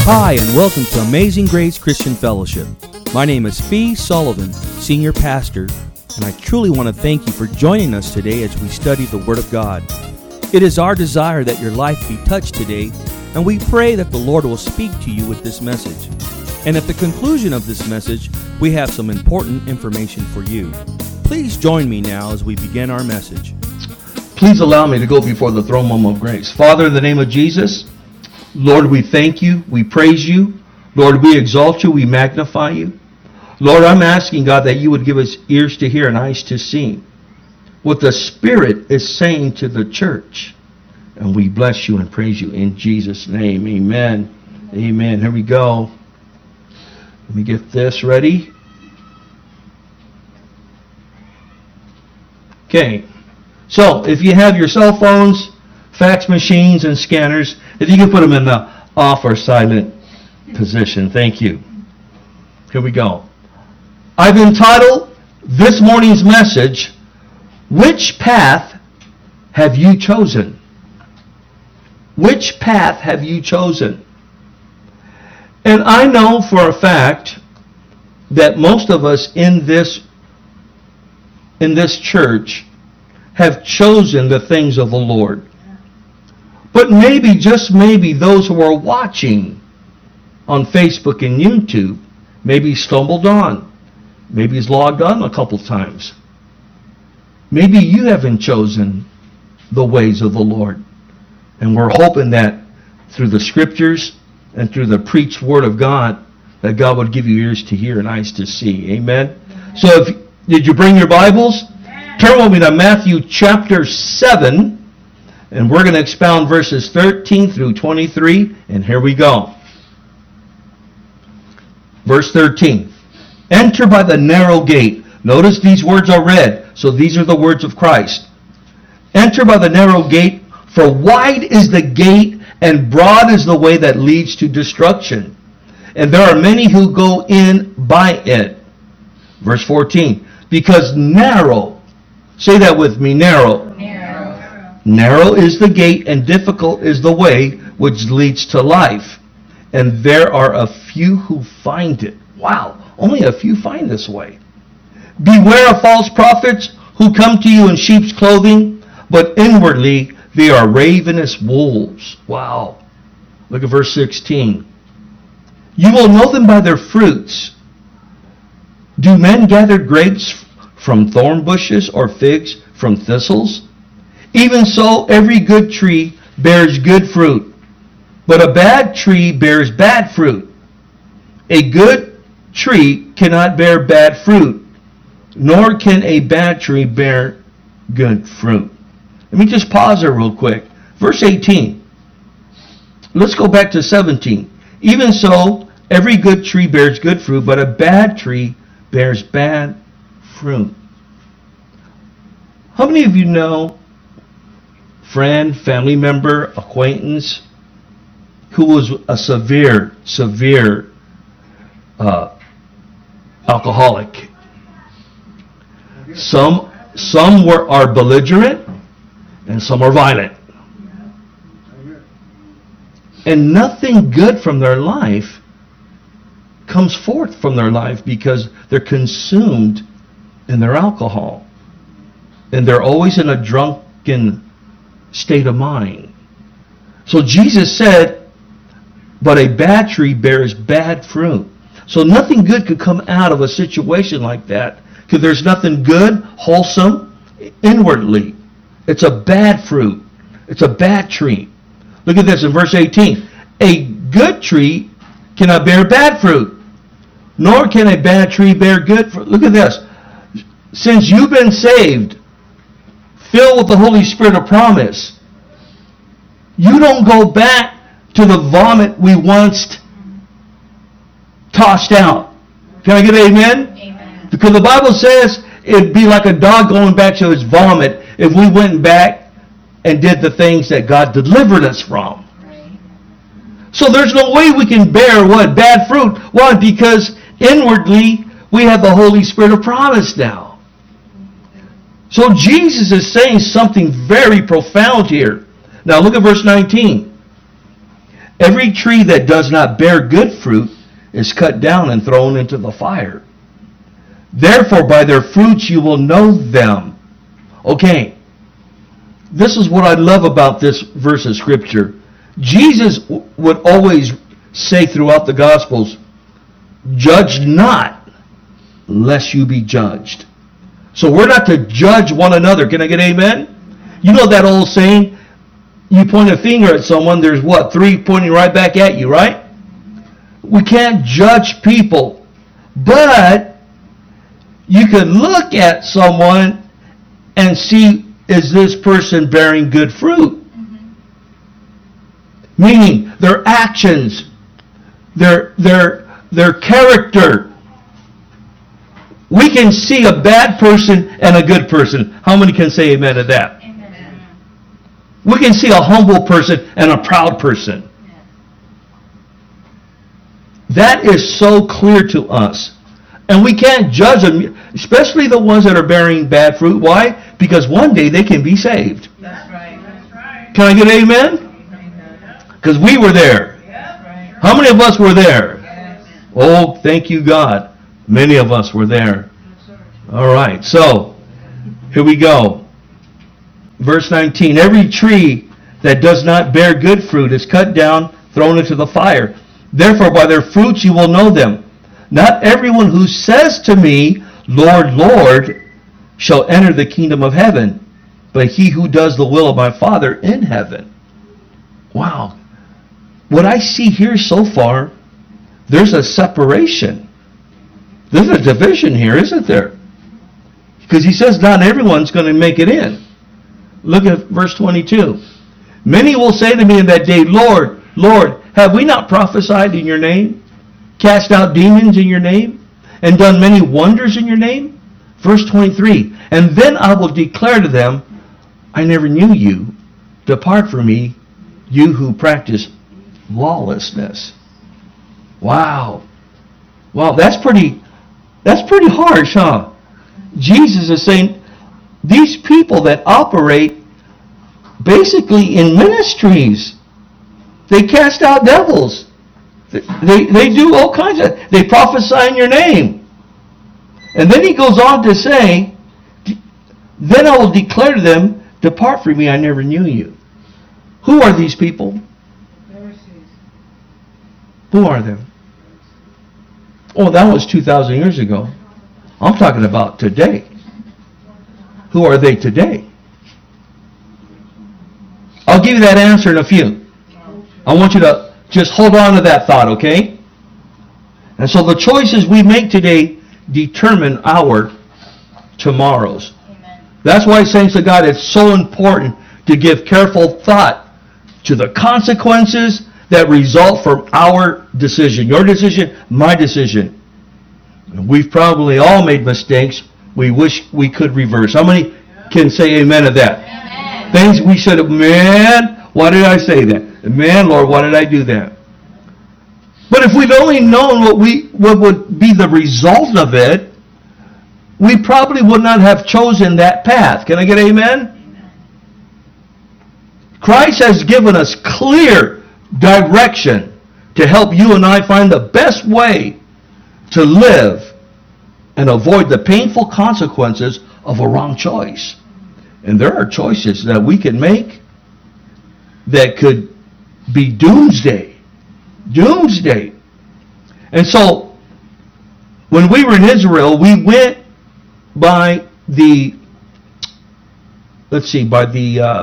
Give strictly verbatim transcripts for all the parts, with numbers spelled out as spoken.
Hi, and welcome to Amazing Grace Christian Fellowship. My name is Fee Sullivan, Senior Pastor, and I truly want to thank you for joining us today as we study the Word of God. It is our desire that your life be touched today, and we pray that the Lord will speak to you with this message. And at the conclusion of this message, we have some important information for you. Please join me now as we begin our message. Please allow me to go before the throne room of grace. Father, in the name of Jesus, Lord, we thank you, we praise you. Lord, we exalt you, we magnify you. Lord, I'm asking, God, that you would give us ears to hear and eyes to see what the Spirit is saying to the church. And we bless you and praise you in Jesus' name. Amen. Amen. Here we go. Let me get this ready. Okay. So, if you have your cell phones, fax machines, and scanners, if you can put them in the off or silent position. Thank you. Here we go. I've entitled this morning's message, Which Path Have You Chosen? Which path have you chosen? And I know for a fact that most of us in this, in this church have chosen the things of the Lord. But maybe, just maybe, those who are watching on Facebook and YouTube maybe stumbled on. Maybe he's logged on a couple times. Maybe you haven't chosen the ways of the Lord. And we're hoping that through the Scriptures and through the preached Word of God, that God would give you ears to hear and eyes to see. Amen? So, if, did you bring your Bibles? Turn with me to Matthew chapter seven. And we're going to expound verses thirteen through twenty-three. And here we go. Verse thirteen. Enter by the narrow gate. Notice these words are red. So these are the words of Christ. Enter by the narrow gate, for wide is the gate and broad is the way that leads to destruction. And there are many who go in by it. Verse fourteen. Because narrow, say that with me, narrow. Narrow is the gate and difficult is the way which leads to life. And there are a few who find it. Wow, only a few find this way. Beware of false prophets who come to you in sheep's clothing, but inwardly they are ravenous wolves. Wow. Look at verse sixteen. You will know them by their fruits. Do men gather grapes from thorn bushes or figs from thistles? Even so, every good tree bears good fruit, but a bad tree bears bad fruit. A good tree cannot bear bad fruit, nor can a bad tree bear good fruit. Let me just pause there real quick. Verse eighteen. Let's go back to seventeen. Even so, every good tree bears good fruit, but a bad tree bears bad fruit. How many of you know friend, family member, acquaintance who was a severe, severe uh, alcoholic? Some, some were are belligerent, and some are violent. And nothing good from their life comes forth from their life because they're consumed in their alcohol. And they're always in a drunken state of mind. So Jesus said, but a bad tree bears bad fruit. So nothing good could come out of a situation like that, because there's nothing good, wholesome, inwardly. It's a bad fruit. It's a bad tree. Look at this in verse eighteen. A good tree cannot bear bad fruit, nor can a bad tree bear good fruit. Look at this. Since you've been saved, filled with the Holy Spirit of promise, you don't go back to the vomit we once tossed out. Can I get an amen? Amen. Because the Bible says it'd be like a dog going back to its vomit if we went back and did the things that God delivered us from. Right. So there's no way we can bear what? Bad fruit. Why? Because inwardly we have the Holy Spirit of promise now. So Jesus is saying something very profound here. Now look at verse nineteen. Every tree that does not bear good fruit is cut down and thrown into the fire. Therefore, by their fruits you will know them. Okay, this is what I love about this verse of Scripture. Jesus w- would always say throughout the Gospels, judge not, lest you be judged. So we're not to judge one another. Can I get amen? You know that old saying, you point a finger at someone, there's what, three pointing right back at you, right? We can't judge people. But you can look at someone and see, is this person bearing good fruit? Mm-hmm. Meaning their actions, their their their character. We can see a bad person and a good person. How many can say amen to that? Amen. We can see a humble person and a proud person. Yeah. That is so clear to us. And we can't judge them, especially the ones that are bearing bad fruit. Why? Because one day they can be saved. That's right. That's right. Can I get an amen? Because we were there. Yep. How many of us were there? Yes. Oh, thank you, God. Many of us were there. All right, so here we go. Verse nineteen. Every tree that does not bear good fruit is cut down, thrown into the fire. Therefore, by their fruits you will know them. Not everyone who says to me, Lord, Lord, shall enter the kingdom of heaven, but he who does the will of my Father in heaven. Wow. What I see here so far, there's a separation. There's a division here, isn't there? Because he says not everyone's going to make it in. Look at verse twenty-two. Many will say to me in that day, Lord, Lord, have we not prophesied in your name? Cast out demons in your name, and done many wonders in your name? Verse twenty-three, and then I will declare to them, I never knew you. Depart from me, you who practice lawlessness. Wow. Wow, that's pretty, that's pretty harsh, huh? Jesus is saying, these people that operate basically in ministries, they cast out devils. They, they do all kinds of, they prophesy in your name. And then he goes on to say, then I will declare to them, depart from me, I never knew you. Who are these people? Pharisees. Who are they? Oh, that was two thousand years ago. I'm talking about today. Who are they today? I'll give you that answer in a few. I want you to just hold on to that thought, okay? And so the choices we make today determine our tomorrows. Amen. That's why, saints of God, it's so important to give careful thought to the consequences that result from our decision. Your decision, my decision. We've probably all made mistakes we wish we could reverse. How many can say amen to that? Amen. Things we said, man, why did I say that? Man, Lord, why did I do that? But if we'd only known what we what would be the result of it, we probably would not have chosen that path. Can I get amen? Amen. Christ has given us clear direction to help you and I find the best way to live and avoid the painful consequences of a wrong choice. And there are choices that we can make that could be doomsday. Doomsday. And so, when we were in Israel, we went by the, let's see, by the, uh,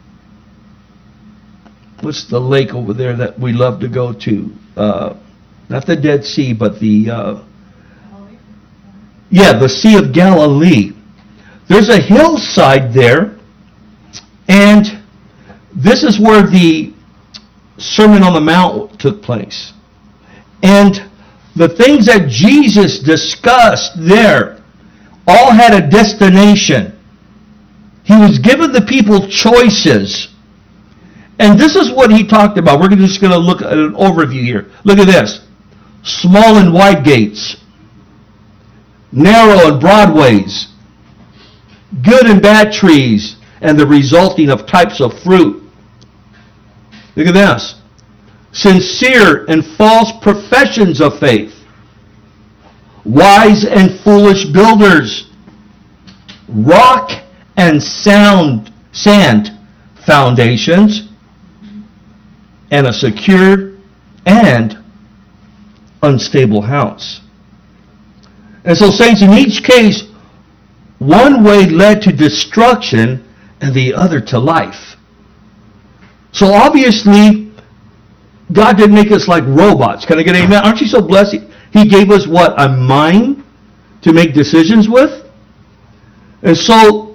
what's the lake over there that we love to go to? Uh, not the Dead Sea, but the, uh, yeah, the Sea of Galilee. There's a hillside there, and this is where the Sermon on the Mount took place. And the things that Jesus discussed there all had a destination. He was giving the people choices. And this is what he talked about. We're just going to look at an overview here. Look at this. Small and wide gates. Narrow and broad ways. Good and bad trees. And the resulting of types of fruit. Look at this. sincere and false professions of faith, wise and foolish builders, rock and sound sand foundations, and a secure and unstable house. And so, saints, in each case, one way led to destruction and the other to life. So obviously, God didn't make us like robots. Can I get an amen? Aren't you so blessed? He gave us what? A mind to make decisions with? And so,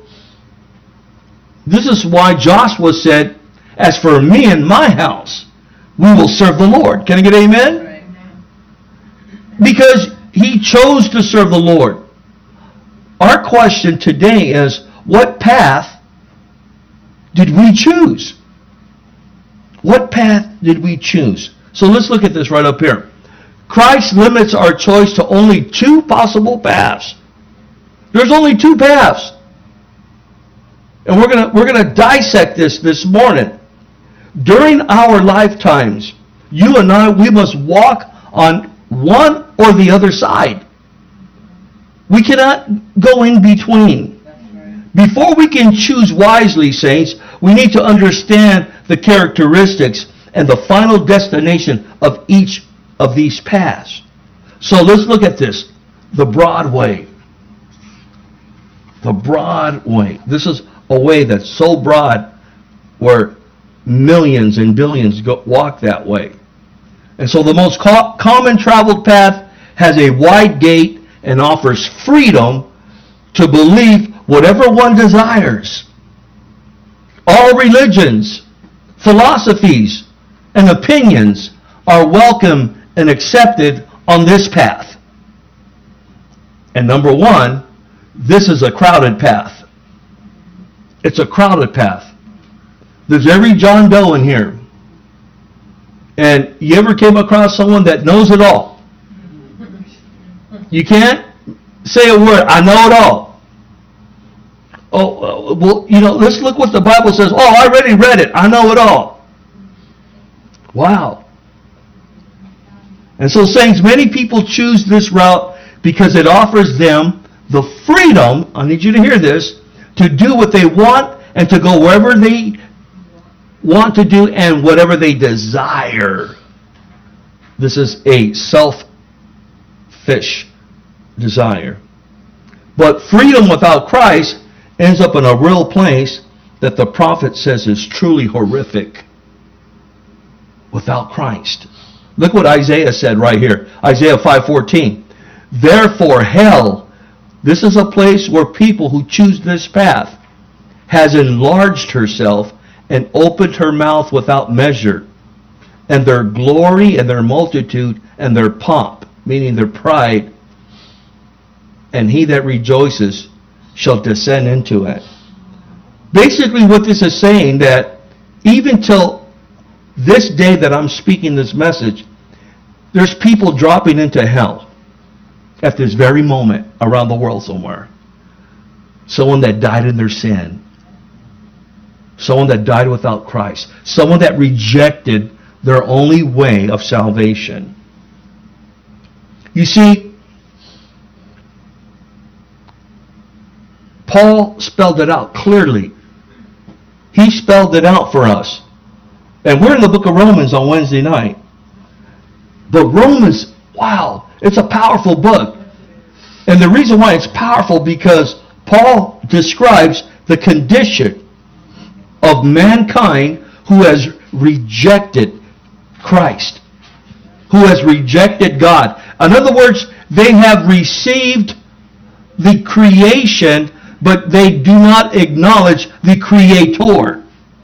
this is why Joshua said, as for me and my house, we will serve the Lord. Can I get an amen? Right. Because he chose to serve the Lord. Our question today is, what path did we choose? What path did we choose? So let's look at this right up here. Christ limits our choice to only two possible paths. There's only two paths. And we're going to we're going to dissect this this morning. During our lifetimes, you and I, we must walk on one or the other side. We cannot go in between. Before we can choose wisely, saints, we need to understand the characteristics and the final destination of each of these paths. So let's look at this. The broad way. The broad way. This is a way that's so broad where millions and billions go, walk that way. And so the most co- common traveled path has a wide gate and offers freedom to believe whatever one desires. All religions, philosophies, and opinions are welcome and accepted on this path. And number one, this is a crowded path. It's a crowded path. There's every John Doe in here. And you ever came across someone that knows it all? You can't say a word, I know it all. Oh, well, you know, let's look what the Bible says. Oh, I already read it. I know it all. Wow. And so, saints, many people choose this route because it offers them the freedom, I need you to hear this, to do what they want and to go wherever they want to do and whatever they desire. This is a selfish desire. But freedom without Christ ends up in a real place that the prophet says is truly horrific. Without Christ. Look what Isaiah said right here. Isaiah five fourteen. Therefore hell, this is a place where people who choose this path, has enlarged herself and opened her mouth without measure. And their glory and their multitude and their pomp, meaning their pride, and he that rejoices shall descend into it. Basically what this is saying, that even till this day that I'm speaking this message, there's people dropping into hell at this very moment around the world somewhere. Someone that died in their sin. Someone that died without Christ. Someone that rejected their only way of salvation. You see, Paul spelled it out clearly. He spelled it out for us. And we're in the book of Romans on Wednesday night. But Romans, wow, it's a powerful book. And the reason why it's powerful, because Paul describes the condition of mankind who has rejected Christ, who has rejected God. In other words, they have received the creation, but they do not acknowledge the Creator.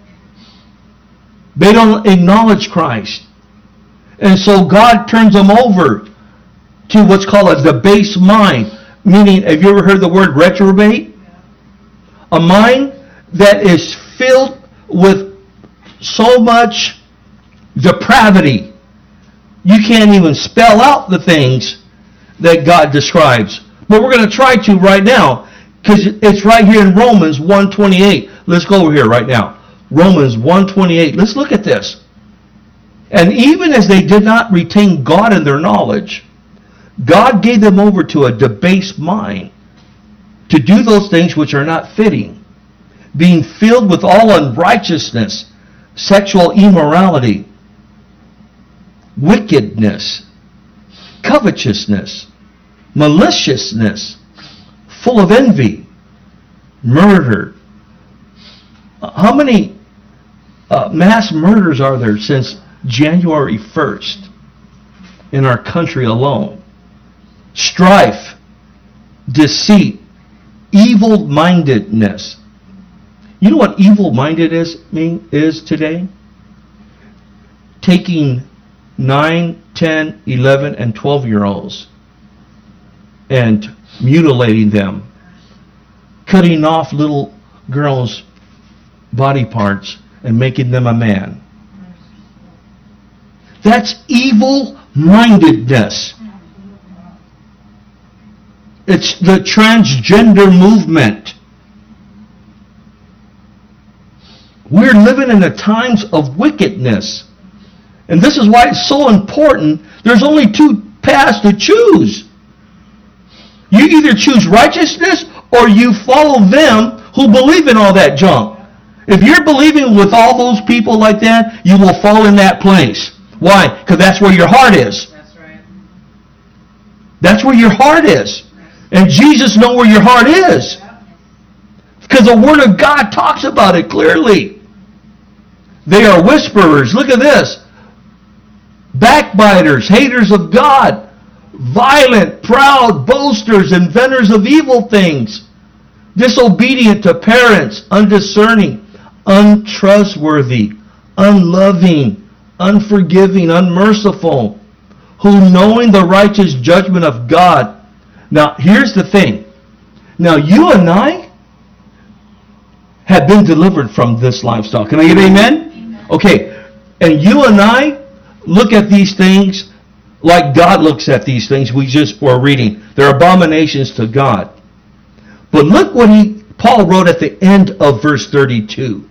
They don't acknowledge Christ. And so God turns them over to what's called a debased mind. Meaning, have you ever heard the word reprobate? A mind that is filled with so much depravity. You can't even spell out the things that God describes. But we're going to try to right now, because it's right here in Romans one twenty-eight. Let's go over here right now. Romans one twenty-eight. Let's look at this. And even as they did not retain God in their knowledge, God gave them over to a debased mind to do those things which are not fitting, being filled with all unrighteousness, sexual immorality, wickedness, covetousness, maliciousness, full of envy, murder. How many uh, mass murders are there since January first in our country alone? Strife, deceit, evil-mindedness. You know what evil-minded is mean is today? Taking nine, ten, eleven, and twelve-year-olds and mutilating them, cutting off little girls' body parts and making them a man. That's evil-mindedness. It's the transgender movement. We're living in the times of wickedness. And this is why it's so important. There's only two paths to choose. You either choose righteousness or you follow them who believe in all that junk. If you're believing with all those people like that, you will fall in that place. Why? Because that's where your heart is. That's right. That's where your heart is. And Jesus knows where your heart is. Because the Word of God talks about it clearly. They are whisperers. Look at this. Backbiters, haters of God, violent, proud, boasters, inventors of evil things, disobedient to parents, undiscerning, untrustworthy, unloving, unforgiving, unmerciful, who knowing the righteous judgment of God. Now, here's the thing. Now, you and I have been delivered from this lifestyle. Can I get amen? Amen. Okay. And you and I look at these things like God looks at these things we just were reading. They're abominations to God. But look what he Paul wrote at the end of verse thirty-two.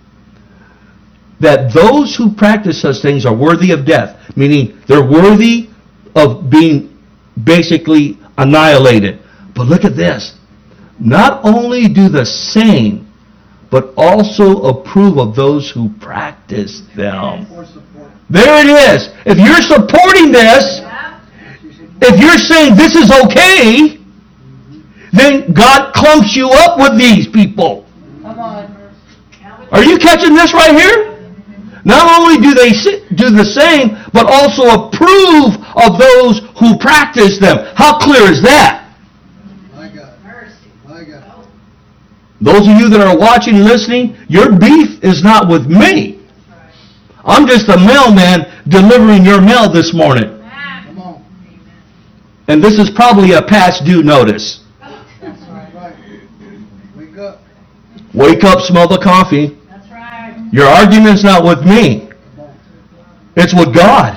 That those who practice such things are worthy of death. Meaning they're worthy of being basically annihilated. But look at this. Not only do the same, but also approve of those who practice them. There it is. If you're supporting this, if you're saying this is okay, then God clumps you up with these people. Come on. Are you catching this right here? Not only do they do the same, but also approve of those who practice them. How clear is that? My God. My God. Those of you that are watching and listening, your beef is not with me. I'm just a mailman delivering your mail this morning. Come on. And this is probably a past due notice. That's right. Wake up. Wake up, smell the coffee. That's right. Your argument's not with me. It's with God.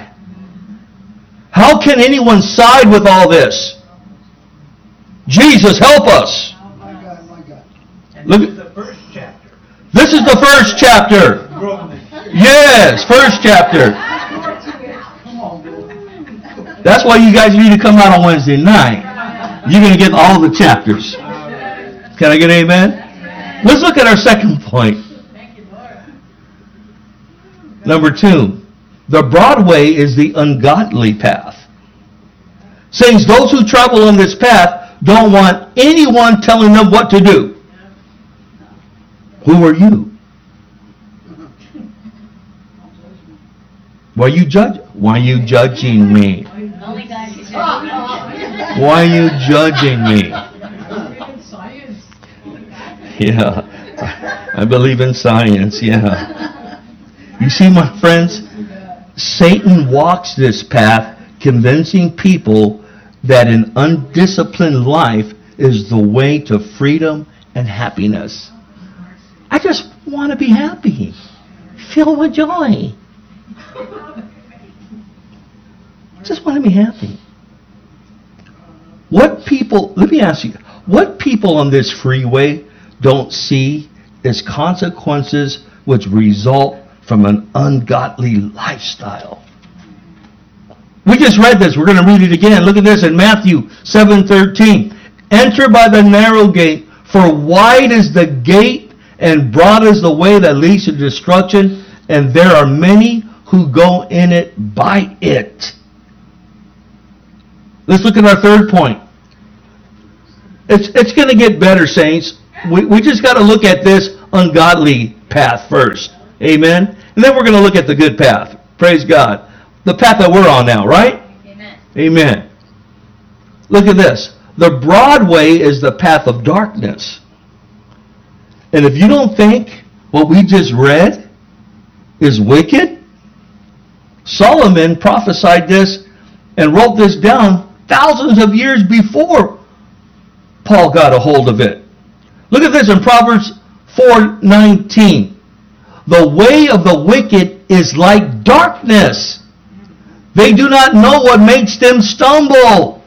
How can anyone side with all this? Jesus, help us. My God. My God. And Look this at- is the first chapter. This is the first chapter. Romans. Yes, first chapter. Come on, bro. That's why you guys need to come out on Wednesday night. You're going to get all the chapters. Can I get an amen? Let's look at our second point. Thank you, Lord. Number two, the broad way is the ungodly path. Saints, those who travel on this path don't want anyone telling them what to do. Who are you? Why you judge? Why are you judging me? Only God can do Why are you judging me? Science. Yeah, I believe in science, yeah. You see, my friends, Satan walks this path convincing people that an undisciplined life is the way to freedom and happiness. I just want to be happy. Filled with joy. Just want to be happy. What people, let me ask you, what people on this freeway don't see is consequences which result from an ungodly lifestyle. We just read this. We're going to read it again. Look at this in Matthew seven thirteen. Enter by the narrow gate, for wide is the gate and broad is the way that leads to destruction, and there are many who go in it by it. Let's look at our third point. It's it's going to get better, saints. We, we just got to look at this ungodly path first. Amen? And then we're going to look at the good path. Praise God. The path that we're on now, right? Amen. Amen. Look at this. The broad way is the path of darkness. And if you don't think what we just read is wicked, Solomon prophesied this and wrote this down thousands of years before Paul got a hold of it. Look at this in Proverbs four nineteen. The way of the wicked is like darkness. They do not know what makes them stumble.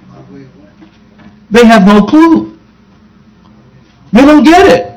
They have no clue. They don't get it.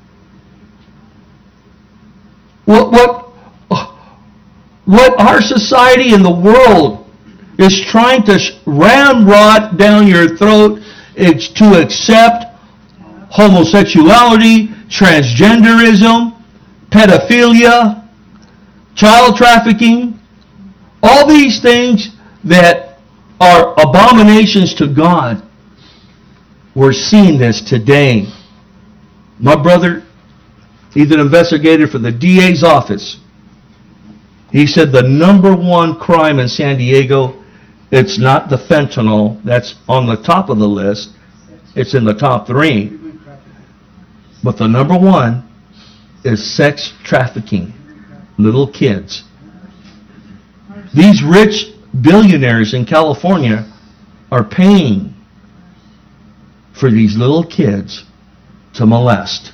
What, what, what our society and the world is trying to ramrod down your throat is to accept homosexuality, transgenderism, pedophilia, child trafficking, all these things that are abominations to God. We're seeing this today. My brother, he's an investigator for the D A's office. He said the number one crime in San Diego, it's not the fentanyl that's on the top of the list. It's in the top three. But the number one is sex trafficking. Little kids. These rich billionaires in California are paying for these little kids to molest.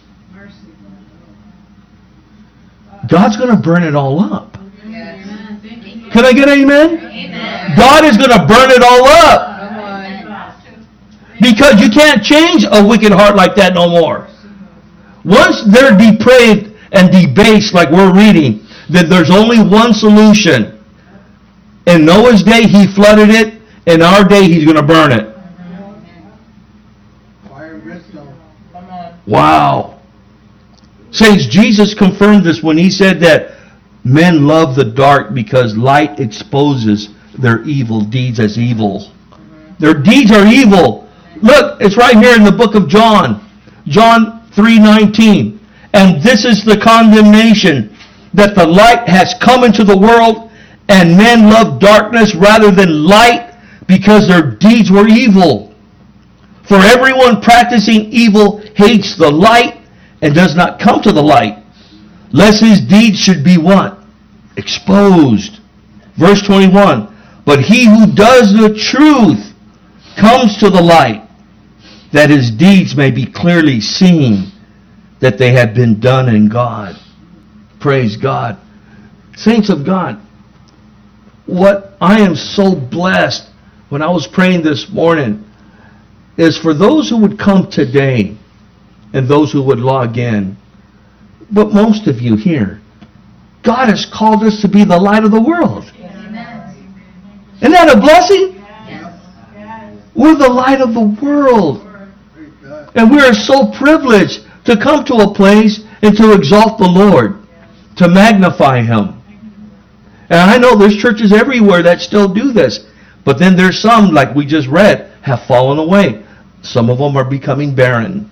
God's going to burn it all up. Can I get an amen? Amen. God is going to burn it all up. Because you can't change a wicked heart like that no more. Once they're depraved and debased like we're reading, then there's only one solution. In Noah's day, he flooded it. In our day, he's going to burn it. Fire and brimstone. Wow. Saints, Jesus confirmed this when he said that men love the dark because light exposes their evil deeds as evil. Their deeds are evil. Look, it's right here in the book of John. John three nineteen. And this is the condemnation, that the light has come into the world, and men love darkness rather than light because their deeds were evil. For everyone practicing evil hates the light and does not come to the light, lest his deeds should be what? Exposed. Verse twenty-one. But he who does the truth comes to the light, that his deeds may be clearly seen, that they have been done in God. Praise God. Saints of God, what I am so blessed when I was praying this morning is for those who would come today and those who would log in, but most of you here, God has called us to be the light of the world. Amen. Isn't that a blessing? Yes. We're the light of the world. Praise God. And we are so privileged to come to a place and to exalt the Lord, to magnify Him. And I know there's churches everywhere that still do this. But then there's some, like we just read, have fallen away. Some of them are becoming barren.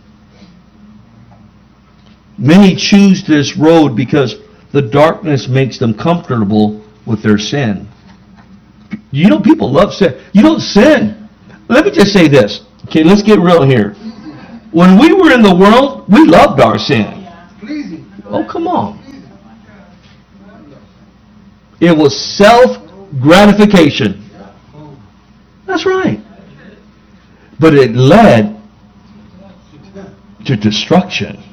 Many choose this road because the darkness makes them comfortable with their sin. You know, people love sin. You don't sin. Let me just say this. Okay, let's get real here. When we were in the world, we loved our sin. Pleasing. Oh, come on. It was self-gratification. That's right. But it led to destruction.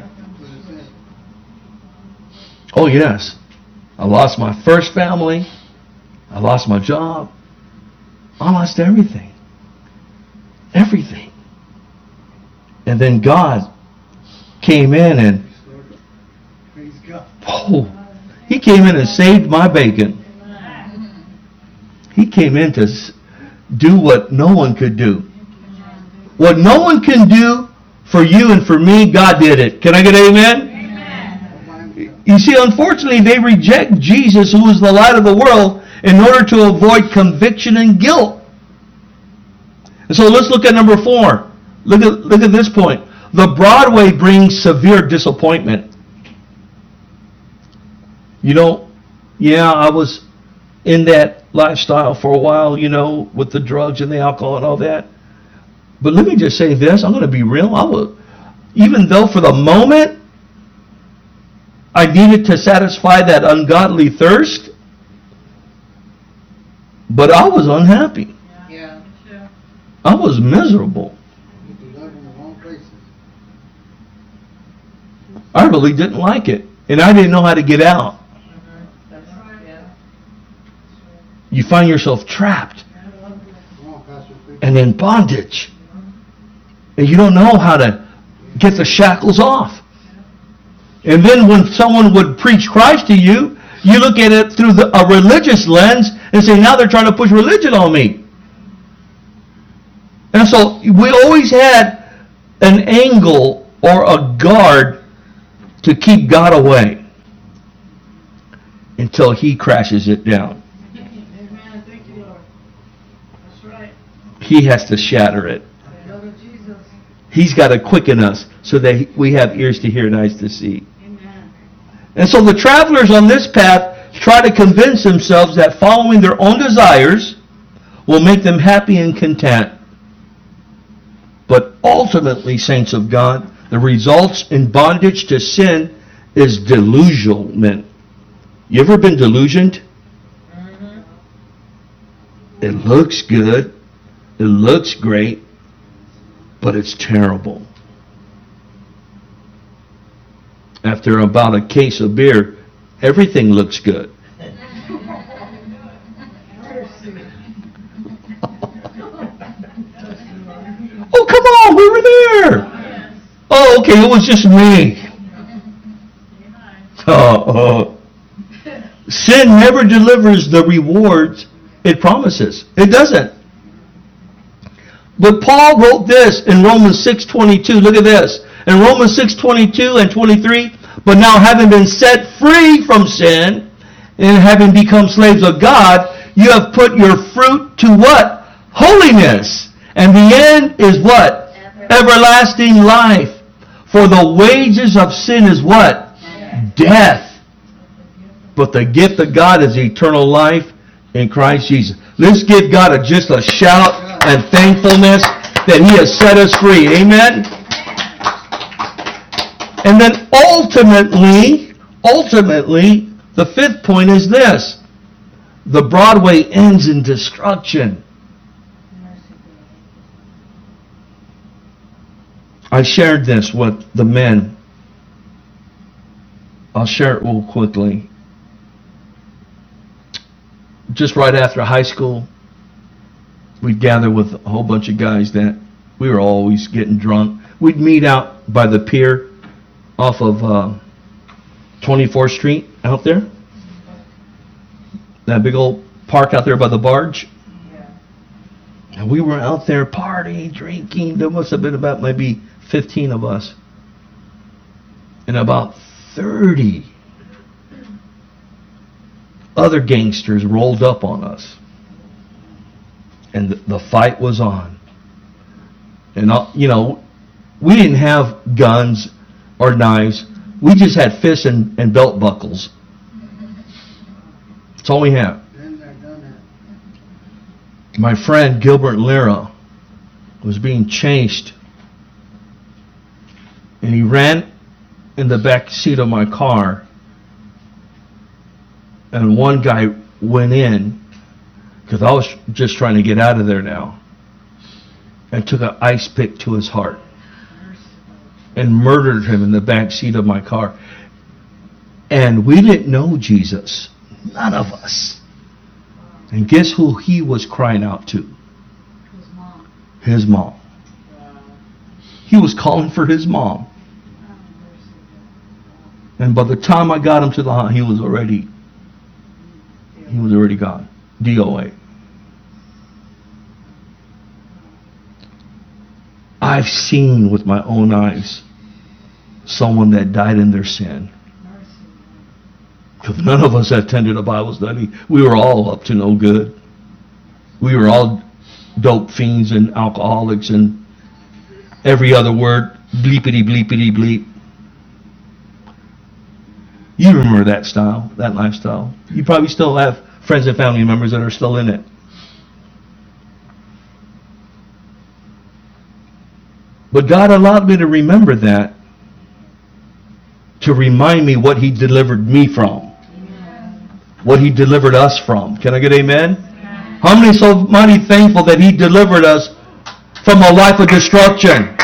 Oh, yes. I lost my first family. I lost my job. I lost everything. Everything. And then God came in and, Praise God. oh, He came in and saved my bacon. He came in to s- do what no one could do. What no one can do for you and for me, God did it. Can I get an amen? You see, unfortunately, they reject Jesus, who is the light of the world, in order to avoid conviction and guilt. And so let's look at number four. Look at, look at this point. The broad way brings severe disappointment. You know, yeah, I was in that lifestyle for a while, you know, with the drugs and the alcohol and all that. But let me just say this. I'm going to be real. I was, even though for the moment I needed to satisfy that ungodly thirst, but I was unhappy. Yeah. Yeah. I was miserable. You love in the wrong places. I really didn't like it. And I didn't know how to get out. That's right. Yeah. You find yourself trapped Come on, Pastor. Preach. and in bondage. And you don't know how to get the shackles off. And then when someone would preach Christ to you, you look at it through the, a religious lens and say, now they're trying to push religion on me. And so we always had an angle or a guard to keep God away until He crashes it down. Amen. Thank you, Lord. That's right. He has to shatter it. Blood of Jesus. He's got to quicken us so that we have ears to hear and eyes to see. Amen. And so the travelers on this path try to convince themselves that following their own desires will make them happy and content. But ultimately, saints of God, the results in bondage to sin is delusionment. You ever been delusioned? Mm-hmm. It looks good. It looks great. But it's terrible. After about a case of beer, everything looks good. Oh, come on, we were there. Oh, okay, it was just me. Oh, oh. Sin never delivers the rewards it promises. It doesn't. But Paul wrote this in Romans six twenty-two. Look at this. In Romans six twenty-two and twenty-three, but now having been set free from sin and having become slaves of God, you have put your fruit to what? Holiness. And the end is what? Everlasting life. For the wages of sin is what? Death. But the gift of God is eternal life in Christ Jesus. Let's give God a, just a shout and thankfulness that He has set us free. Amen? And then ultimately, ultimately, the fifth point is this. The broad way ends in destruction. I shared this with the men. I'll share it real quickly. Just right after high school, we'd gather with a whole bunch of guys that we were always getting drunk. We'd meet out by the pier off of uh, twenty-fourth Street out there. That big old park out there by the barge. Yeah. And we were out there partying, drinking. There must have been about maybe fifteen of us. And about thirty other gangsters rolled up on us. And the, the fight was on. And, uh, you know, we didn't have guns or knives. We just had fists and, and belt buckles. That's all we had. Been there, done that. My friend Gilbert Lira was being chased. And he ran in the back seat of my car. And one guy went in, because I was just trying to get out of there now, and took an ice pick to his heart and murdered him in the back seat of my car. And we didn't know Jesus. None of us. And guess who he was crying out to? His mom. His mom. He was calling for his mom. And by the time I got him to the hospital, he was already, he was already gone. D O A. I've seen with my own eyes someone that died in their sin. Because none of us attended a Bible study. We were all up to no good. We were all dope fiends and alcoholics and every other word, bleepity, bleepity, bleep. You remember that style, that lifestyle. You probably still have friends and family members that are still in it. But God allowed me to remember that to remind me what He delivered me from. Amen. What He delivered us from. Can I get amen? Amen. How many so mighty thankful that He delivered us from a life of destruction?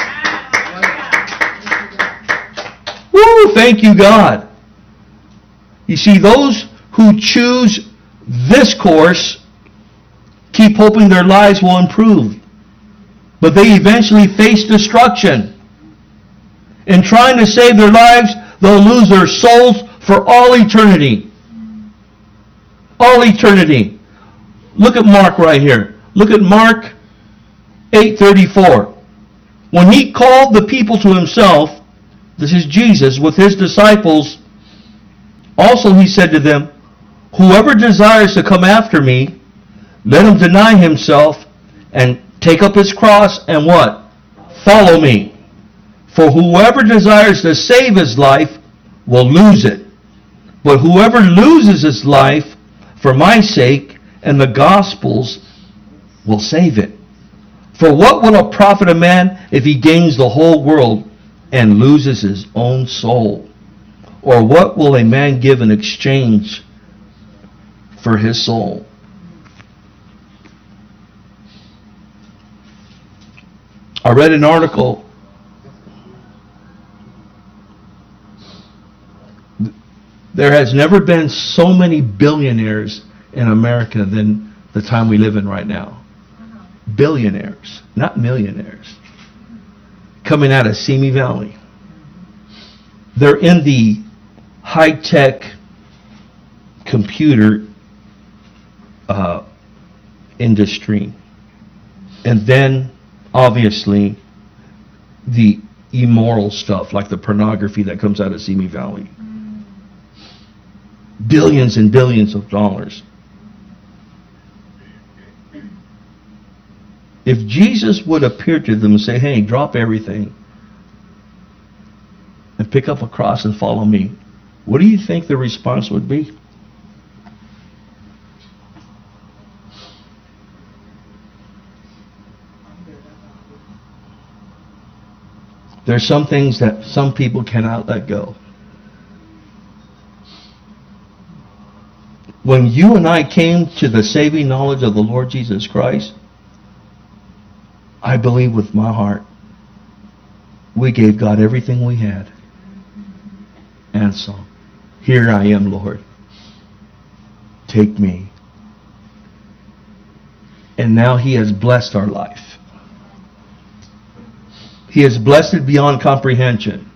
Woo! Thank you, God. You see, those who choose this course keep hoping their lives will improve. But they eventually face destruction. In trying to save their lives, they'll lose their souls for all eternity. All eternity. Look at Mark right here. Look at Mark eight thirty-four. When He called the people to Himself, this is Jesus, with His disciples, also He said to them, whoever desires to come after me, let him deny himself and take up his cross and what? Follow me. For whoever desires to save his life will lose it. But whoever loses his life for my sake and the gospel's will save it. For what will it profit a man if he gains the whole world and loses his own soul? Or what will a man give in exchange for his soul? I read an article. There has never been so many billionaires in America than the time we live in right now. Billionaires, not millionaires. Coming out of Simi Valley. They're in the high-tech computer uh, industry. And then, obviously, the immoral stuff, like the pornography that comes out of Simi Valley. Billions and billions of dollars. If Jesus would appear to them and say, hey, drop everything and pick up a cross and follow me, what do you think the response would be? There's some things that some people cannot let go. When you and I came to the saving knowledge of the Lord Jesus Christ, I believe with my heart, we gave God everything we had. And so, here I am, Lord. Take me. And now He has blessed our life. He has blessed it beyond comprehension.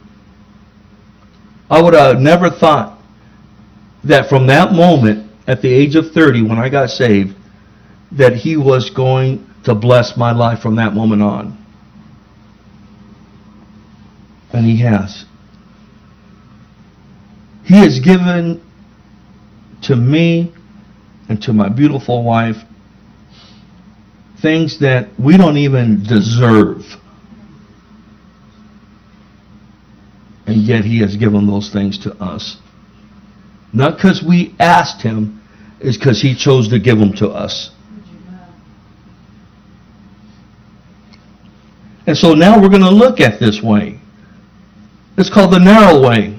I would have never thought that from that moment, at the age of thirty, when I got saved, that He was going to bless my life from that moment on. And He has. He has given to me and to my beautiful wife things that we don't even deserve. And yet He has given those things to us. Not because we asked Him, it's because He chose to give them to us. And so now we're going to look at this way. It's called the narrow way.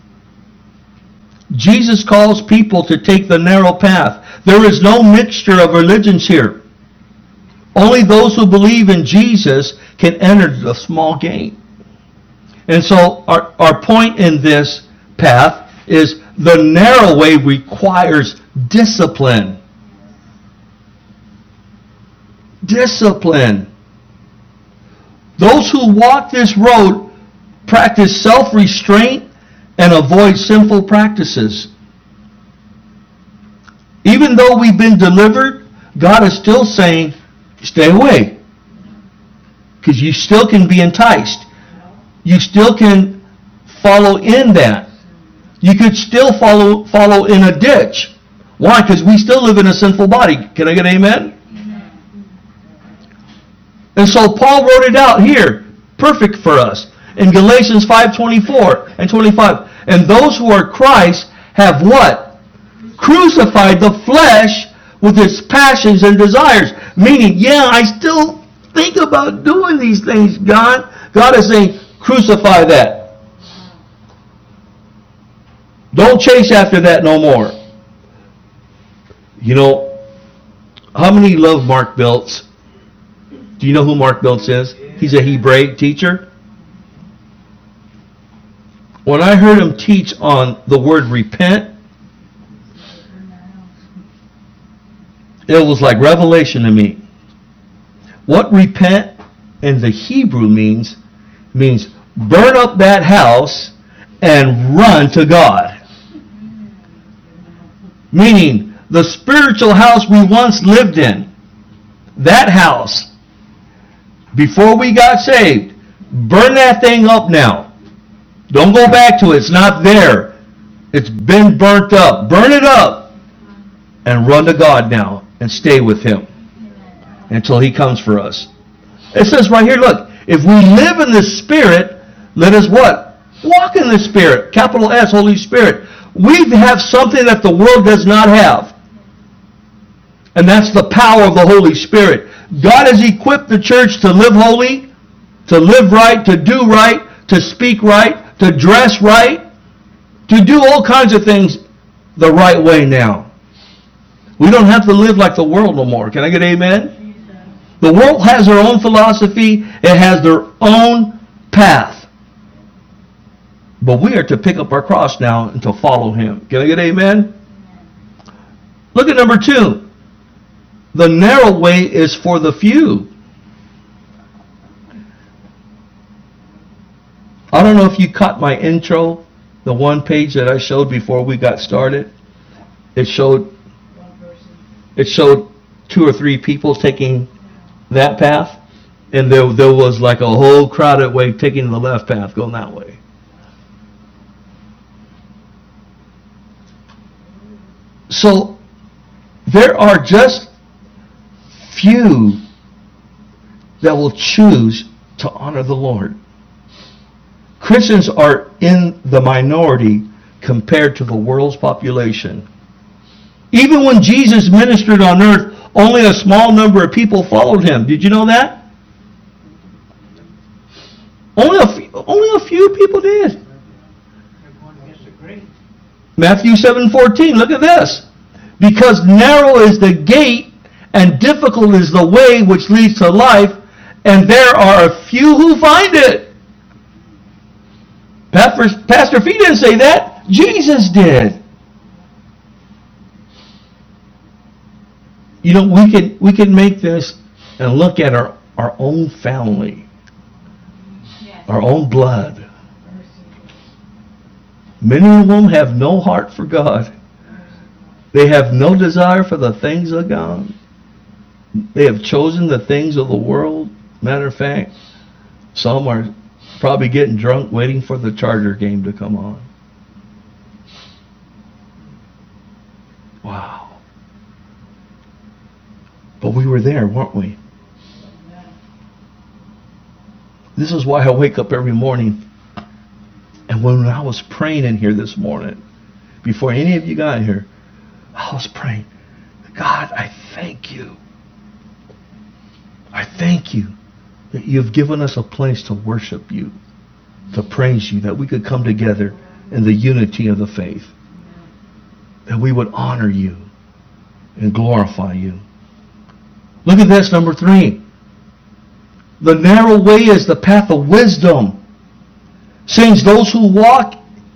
Jesus calls people to take the narrow path. There is no mixture of religions here. Only those who believe in Jesus can enter the small gate. And so our, our point in this path is the narrow way requires discipline. Discipline. Those who walk this road practice self-restraint and avoid sinful practices. Even though we've been delivered, God is still saying, stay away. Because you still can be enticed. You still can follow in that. You could still follow follow in a ditch. Why? Because we still live in a sinful body. Can I get an amen? And so Paul wrote it out here, perfect for us, in Galatians five twenty-four and twenty-five. And those who are Christ have what? Crucified the flesh with its passions and desires. Meaning, yeah, I still think about doing these things, God. God is saying, crucify that. Don't chase after that no more. You know, how many love Mark Belts? Do you know who Mark Belts is? He's a Hebraic teacher. When I heard him teach on the word repent, it was like revelation to me. What repent in the Hebrew means, means burn up that house and run to God. Meaning, the spiritual house we once lived in, that house, before we got saved, burn that thing up now. Don't go back to it. It's not there. It's been burnt up. Burn it up and run to God now and stay with Him until He comes for us. It says right here, look, if we live in the Spirit, let us what? Walk in the Spirit. Capital S, Holy Spirit. We have something that the world does not have. And that's the power of the Holy Spirit. God has equipped the church to live holy, to live right, to do right, to speak right, to dress right, to do all kinds of things the right way now. We don't have to live like the world no more. Can I get amen? The world has their own philosophy. It has their own path. But we are to pick up our cross now and to follow Him. Can I get amen? Look at number two. The narrow way is for the few. I don't know if you caught my intro, the one page that I showed before we got started. It showed, it showed two or three people taking that path, and there, there was like a whole crowded way taking the left path, going that way. So there are just few that will choose to honor the Lord. Christians are in the minority compared to the world's population. Even when Jesus ministered on earth, only a small number of people followed Him. Did you know that? Only a few, only a few people did. Matthew seven fourteen, look at this. Because narrow is the gate and difficult is the way which leads to life, and there are a few who find it. Pastor Fee didn't say that. Jesus did. You know, we can we can make this and look at our, our own family, yes. Our own blood. Many of them have no heart for God. They have no desire for the things of God. They have chosen the things of the world. Matter of fact, some are probably getting drunk waiting for the Charger game to come on. Wow. But we were there, weren't we? This is why I wake up every morning. And when I was praying in here this morning, before any of you got here, I was praying, God, I thank you. I thank you that you've given us a place to worship you, to praise you, that we could come together in the unity of the faith, that we would honor you and glorify you. Look at this, number three. The narrow way is the path of wisdom, since those who walk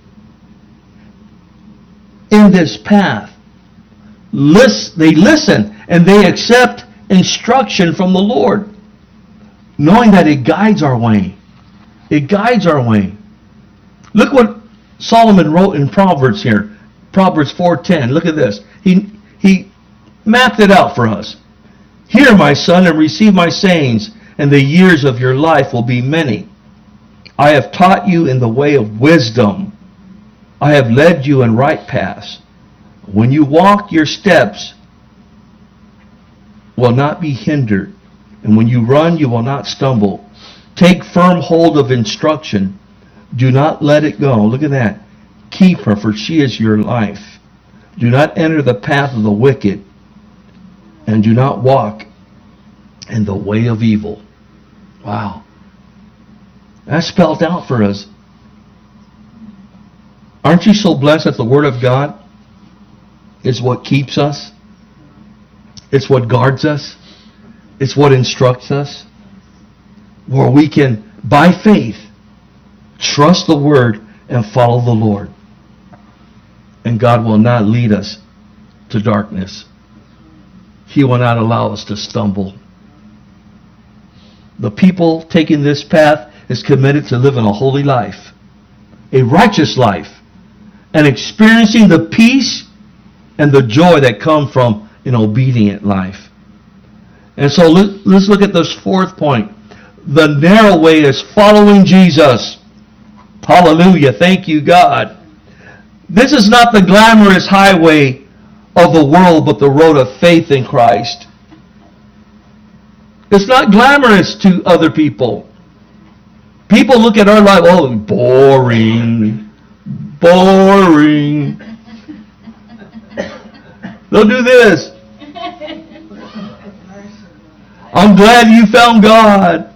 in this path, they listen and they accept instruction from the Lord, knowing that it guides our way. It guides our way. Look what Solomon wrote in Proverbs here. Proverbs four ten. Look at this. He, he mapped it out for us. Hear, my son, and receive my sayings. and the years of your life will be many. I have taught you in the way of wisdom. I have led you in right paths. When you walk, your steps will not be hindered. And when you run, you will not stumble. Take firm hold of instruction. Do not let it go. Look at that. Keep her, for she is your life. Do not enter the path of the wicked, and do not walk in the way of evil. Wow. That's spelled out for us. Aren't you so blessed that the Word of God is what keeps us? It's what guards us. It's what instructs us. Where we can, by faith, trust the Word and follow the Lord. And God will not lead us to darkness. He will not allow us to stumble. The people taking this path is committed to living a holy life, a righteous life, and experiencing the peace and the joy that come from an obedient life. And so let's look at this fourth point. The narrow way is following Jesus. Hallelujah. Thank you, God. This is not the glamorous highway of the world, but the road of faith in Christ. It's not glamorous to other people. People look at our life, oh, boring, boring. They'll do this. I'm glad you found God.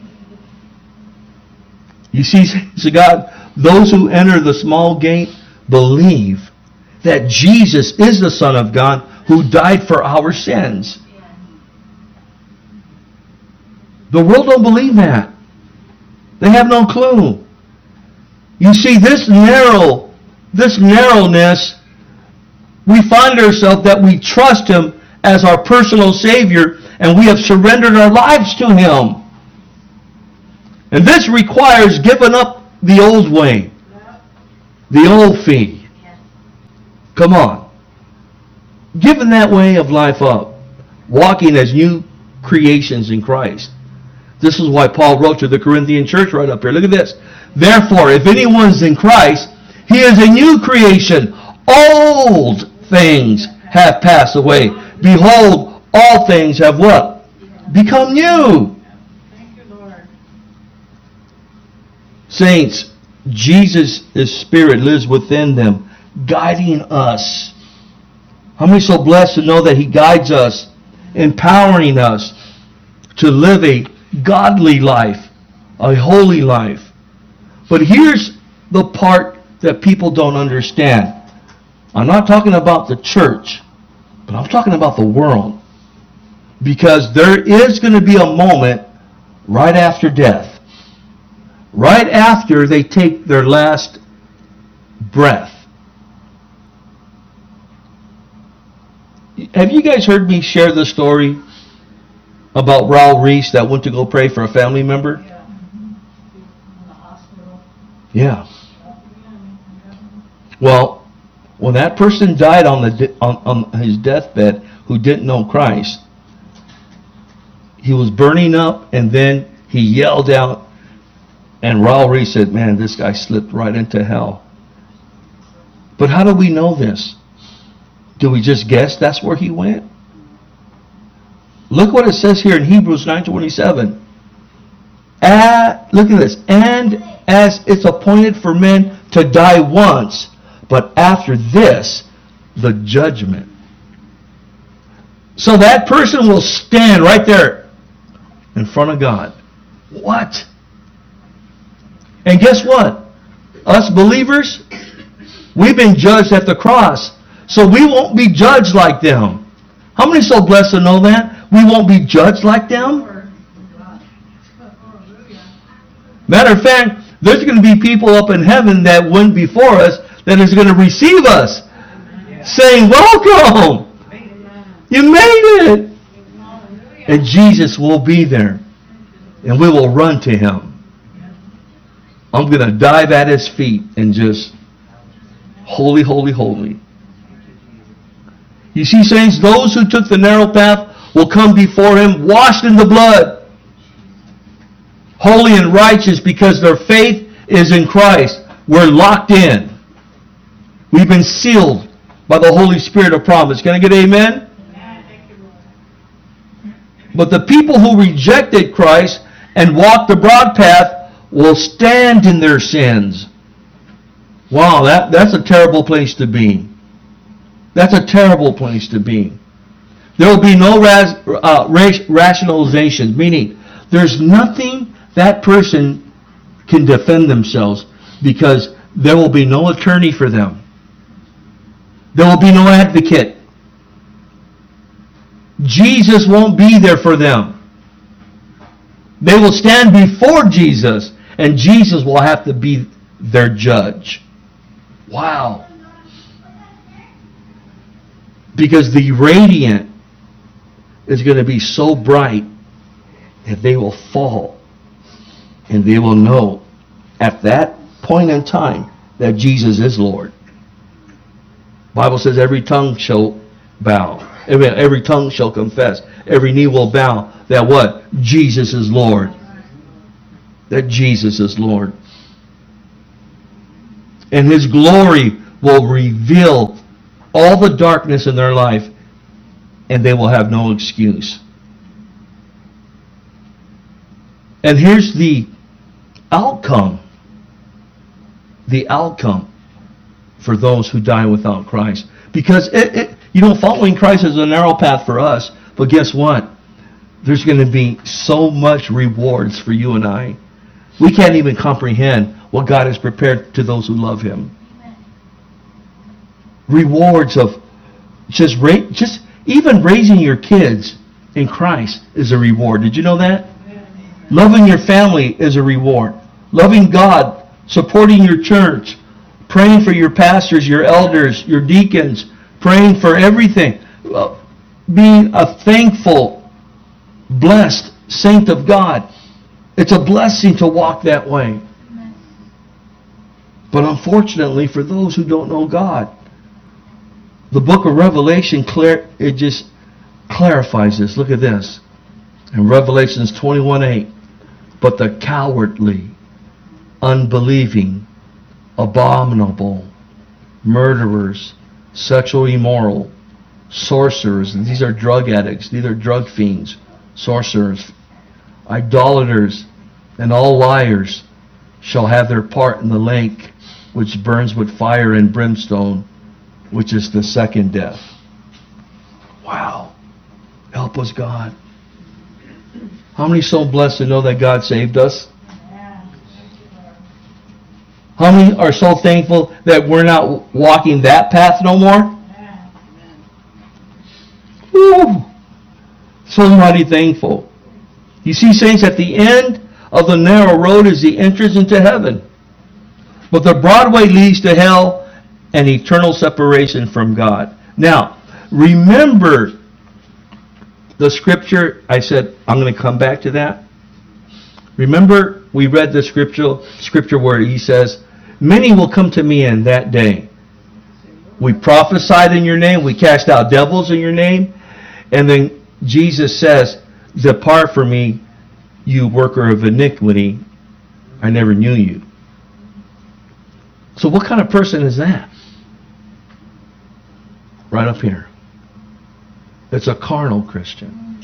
You see, so God, those who enter the small gate believe that Jesus is the Son of God who died for our sins. The world don't believe that. They have no clue. You see, this narrow, this narrowness, we find ourselves that we trust Him as our personal Savior, and we have surrendered our lives to Him. And this requires giving up the old way, the old fee. Come on. Giving that way of life up, walking as new creations in Christ. This is why Paul wrote to the Corinthian church right up here. Look at this. Therefore, if anyone's in Christ, he is a new creation. Old things have passed away. Behold, all things have what? Become new. Thank you, Lord. Saints, Jesus' Spirit lives within them, guiding us. How many so blessed to know that He guides us, empowering us to live a godly life, a holy life. But here's the part that people don't understand. I'm not talking about the church, but I'm talking about the world. Because there is going to be a moment right after death. Right after they take their last breath. Have you guys heard me share the story about Raul Reese that went to go pray for a family member? Yeah. In the hospital. Yeah. Well, when that person died on the on, on his deathbed who didn't know Christ, he was burning up, and then he yelled out, and Raul Reese said, man, this guy slipped right into hell. But how do we know this? Do we just guess that's where he went? Look what it says here in Hebrews nine twenty-seven. At, look at this. And as it's appointed for men to die once, but after this, the judgment. So that person will stand right there in front of God. What? And guess what? Us believers, we've been judged at the cross. So we won't be judged like them. How many so blessed to know that? We won't be judged like them? Matter of fact, there's going to be people up in heaven that went before us that is going to receive us, saying, welcome! You made it! And Jesus will be there. And we will run to Him. I'm going to dive at His feet and just, holy, holy, holy. You see, saints, those who took the narrow path will come before Him washed in the blood. holy and righteous because their faith is in Christ. We're locked in. We've been sealed by the Holy Spirit of promise. Can I get amen? Amen. Thank you, Lord. But the people who rejected Christ and walked the broad path will stand in their sins. Wow, that, that's a terrible place to be. That's a terrible place to be. There will be no ras, uh, rationalizations, meaning there's nothing that person can defend themselves because there will be no attorney for them. There will be no advocate. Jesus won't be there for them. They will stand before Jesus, and Jesus will have to be their judge. Wow. Because the radiant is going to be so bright that they will fall, and they will know at that point in time that Jesus is Lord. The Bible says every tongue shall bow. Every, every tongue shall confess. Every knee will bow that what? Jesus is Lord. That Jesus is Lord. And His glory will reveal all the darkness in their life, and they will have no excuse. And here's the outcome. The outcome for those who die without Christ. Because, it, it, you know, following Christ is a narrow path for us, but guess what? There's going to be so much rewards for you and I. We can't even comprehend what God has prepared to those who love Him. Rewards of just ra- just even raising your kids in Christ is a reward. Did you know that? Loving your family is a reward. Loving God, supporting your church, praying for your pastors, your elders, your deacons, praying for everything. Being a thankful, blessed saint of God. It's a blessing to walk that way. But unfortunately, for those who don't know God, the book of Revelation, it just clarifies this. Look at this. In Revelations twenty-one eight, but the cowardly, unbelieving, abominable, murderers, sexually immoral, sorcerers, and these are drug addicts, these are drug fiends, sorcerers, idolaters, and all liars shall have their part in the lake which burns with fire and brimstone, which is the second death. Wow. Help us, God. How many so blessed to know that God saved us? How many are so thankful that we're not walking that path no more? Woo! So mighty thankful. You see, saints, at the end of the narrow road is the entrance into heaven. But the broad way leads to hell and eternal separation from God. Now, remember the scripture. I said, I'm going to come back to that. Remember, we read the scripture, scripture where He says, many will come to me in that day. We prophesied in your name. We cast out devils in your name. And then Jesus says, depart from me, you worker of iniquity. I never knew you. So what kind of person is that? Right up here. It's a carnal Christian.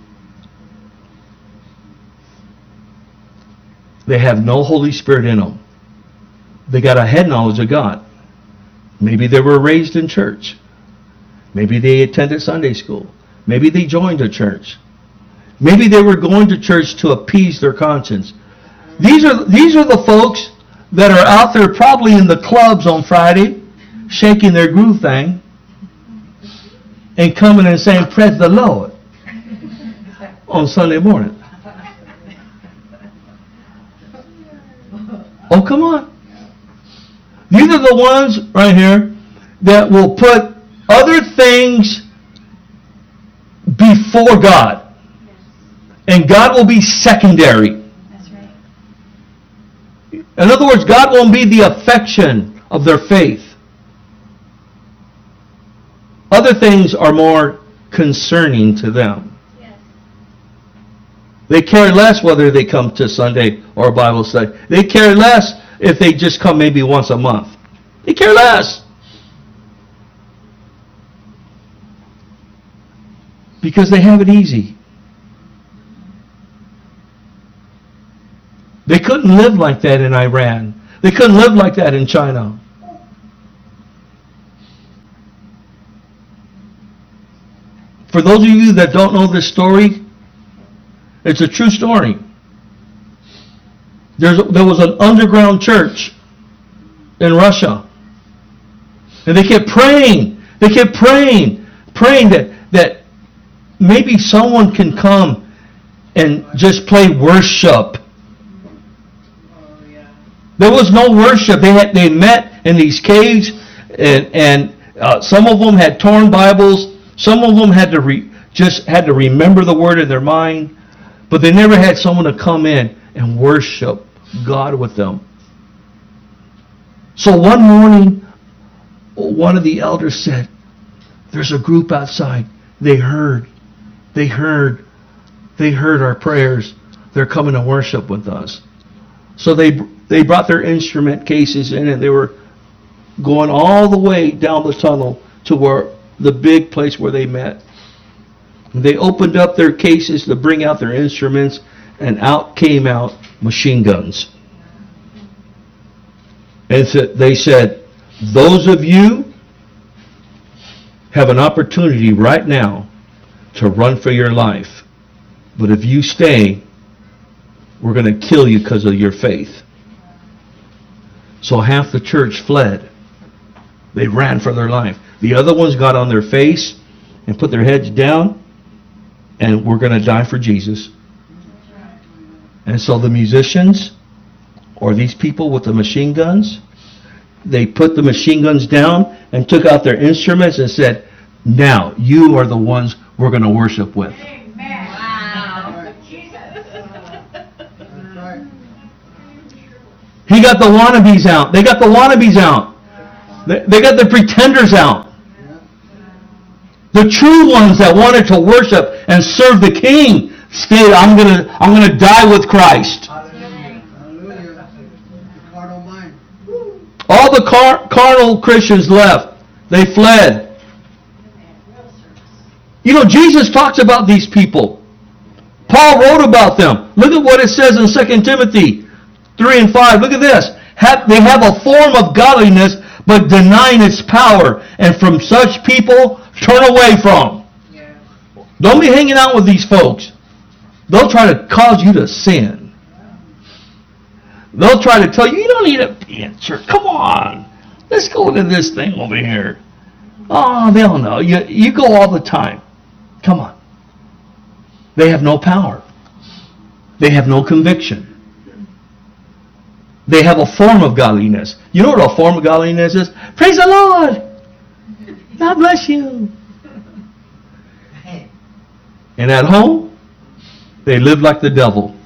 They have no Holy Spirit in them. They got a head knowledge of God. Maybe they were raised in church. Maybe they attended Sunday school. Maybe they joined a church. Maybe they were going to church to appease their conscience. These are, these are the folks that are out there probably in the clubs on Friday, shaking their groove thing, and coming and saying, praise the Lord, on Sunday morning. Oh, come on. These are the ones right here that will put other things before God. And God will be secondary. That's right. In other words, God won't be the affection of their faith. Other things are more concerning to them. Yes. They care less whether they come to Sunday or Bible study. They care less if they just come maybe once a month. They care less. Because they have it easy. They couldn't live like that in Iran. They couldn't live like that in China. For those of you that don't know this story, it's a true story. There's, there was an underground church in Russia. And they kept praying. They kept praying. Praying that, that maybe someone can come and just play worship. There was no worship. They had they met in these caves, and and uh, some of them had torn Bibles. Some of them had to re, just had to remember the word in their mind, but they never had someone to come in and worship God with them. So one morning, one of the elders said, "There's a group outside. They heard, they heard, they heard our prayers. They're coming to worship with us." So they they brought their instrument cases in, and they were going all the way down the tunnel to where the big place where they met. They opened up their cases to bring out their instruments, and out came out machine guns. And so they said, "Those of you have an opportunity right now to run for your life. But if you stay, we're going to kill you because of your faith." So half the church fled. They ran for their life. The other ones got on their face and put their heads down, and we're going to die for Jesus. And so the musicians, or these people with the machine guns, they put the machine guns down and took out their instruments and said, "Now, you are the ones we're going to worship with." Amen. Wow. Jesus. That's right. He got the wannabes out. They got the wannabes out. They, they got the pretenders out. The true ones that wanted to worship and serve the King stayed, I'm gonna I'm gonna die with Christ. Hallelujah. The carnal mind. All the car, carnal Christians left. They fled. You know, Jesus talks about these people. Paul wrote about them. Look at what it says in Second Timothy three and five. Look at this. Have, they have a form of godliness, but denying its power. And from such people, turn away from. Yeah. Don't be hanging out with these folks. They'll try to cause you to sin. They'll try to tell you, you don't need to be in church. Come on. Let's go to this thing over here. Oh, they'll know. You, you go all the time. Come on. They have no power. They have no conviction. They have a form of godliness. You know what a form of godliness is? Praise the Lord. God bless you. And at home, they live like the devil.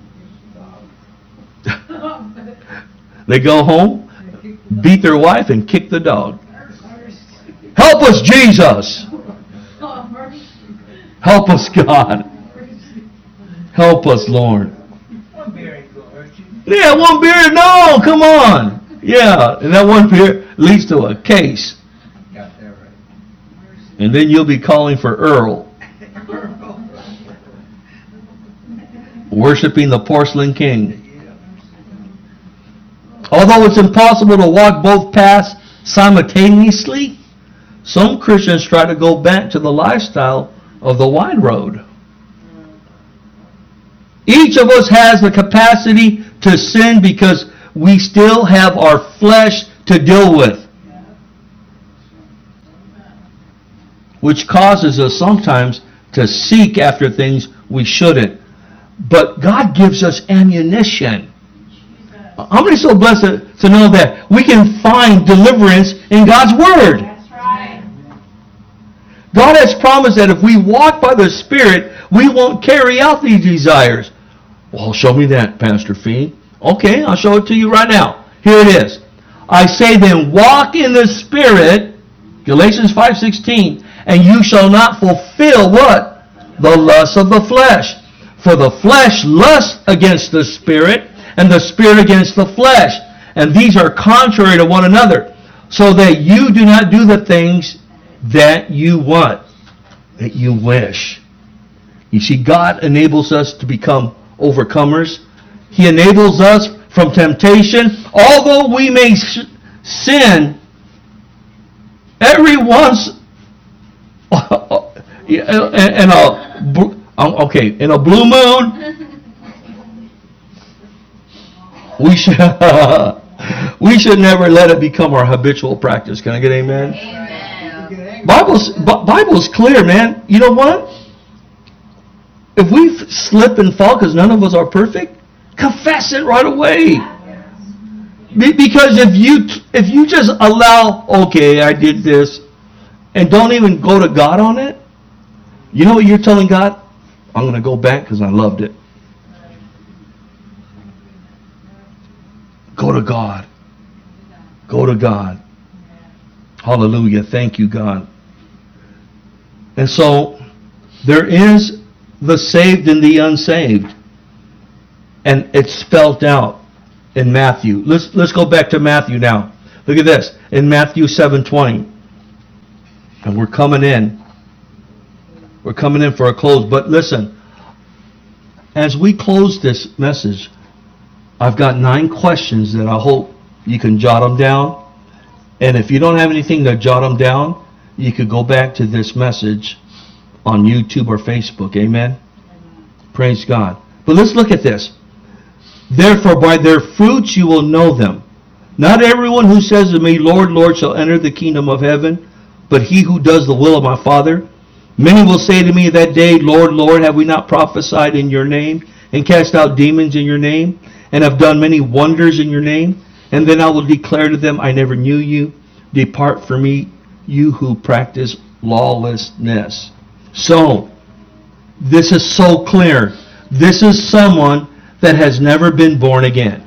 They go home, beat their wife, and kick the dog. Help us, Jesus. Help us, God. Help us, Lord. Yeah, one beer, no, come on. Yeah, and that one beer leads to a case. And then you'll be calling for Earl. Worshipping the porcelain king. Although it's impossible to walk both paths simultaneously, some Christians try to go back to the lifestyle of the wide road. Each of us has the capacity to sin because we still have our flesh to deal with, which causes us sometimes to seek after things we shouldn't. But God gives us ammunition. How many are so blessed to, to know that we can find deliverance in God's Word? That's right. God has promised that if we walk by the Spirit, we won't carry out these desires. Well, show me that, Pastor Fee. Okay, I'll show it to you right now. Here it is. I say then, walk in the Spirit, Galatians five sixteen, and you shall not fulfill what? The lust of the flesh. For the flesh lusts against the Spirit, and the Spirit against the flesh. And these are contrary to one another, so that you do not do the things that you want, that you wish. You see, God enables us to become overcomers. He enables us from temptation. Although we may sin, every once in a okay in a blue moon, we should we should never let it become our habitual practice. Can I get amen? Amen. Bible's Bible's clear, man. You know what? If we slip and fall, because none of us are perfect, confess it right away. Because if you if you just allow, okay, I did this, and don't even go to God on it, you know what you're telling God? I'm going to go back because I loved it. Go to God. Go to God. Hallelujah. Thank you, God. And so, there is the saved and the unsaved. And it's spelled out in Matthew. Let's let's go back to Matthew now. Look at this. In Matthew seven twenty. And we're coming in. We're coming in for a close. But listen, as we close this message, I've got nine questions that I hope you can jot them down. And if you don't have anything to jot them down, you could go back to this message on YouTube or Facebook. Amen? Praise God. But let's look at this. Therefore, by their fruits you will know them. Not everyone who says to me, Lord, Lord, shall enter the kingdom of heaven, but he who does the will of my Father. Many will say to me that day, Lord, Lord, have we not prophesied in your name, and cast out demons in your name, and have done many wonders in your name? And then I will declare to them, I never knew you. Depart from me, you who practice lawlessness. So, this is so clear. This is someone that has never been born again.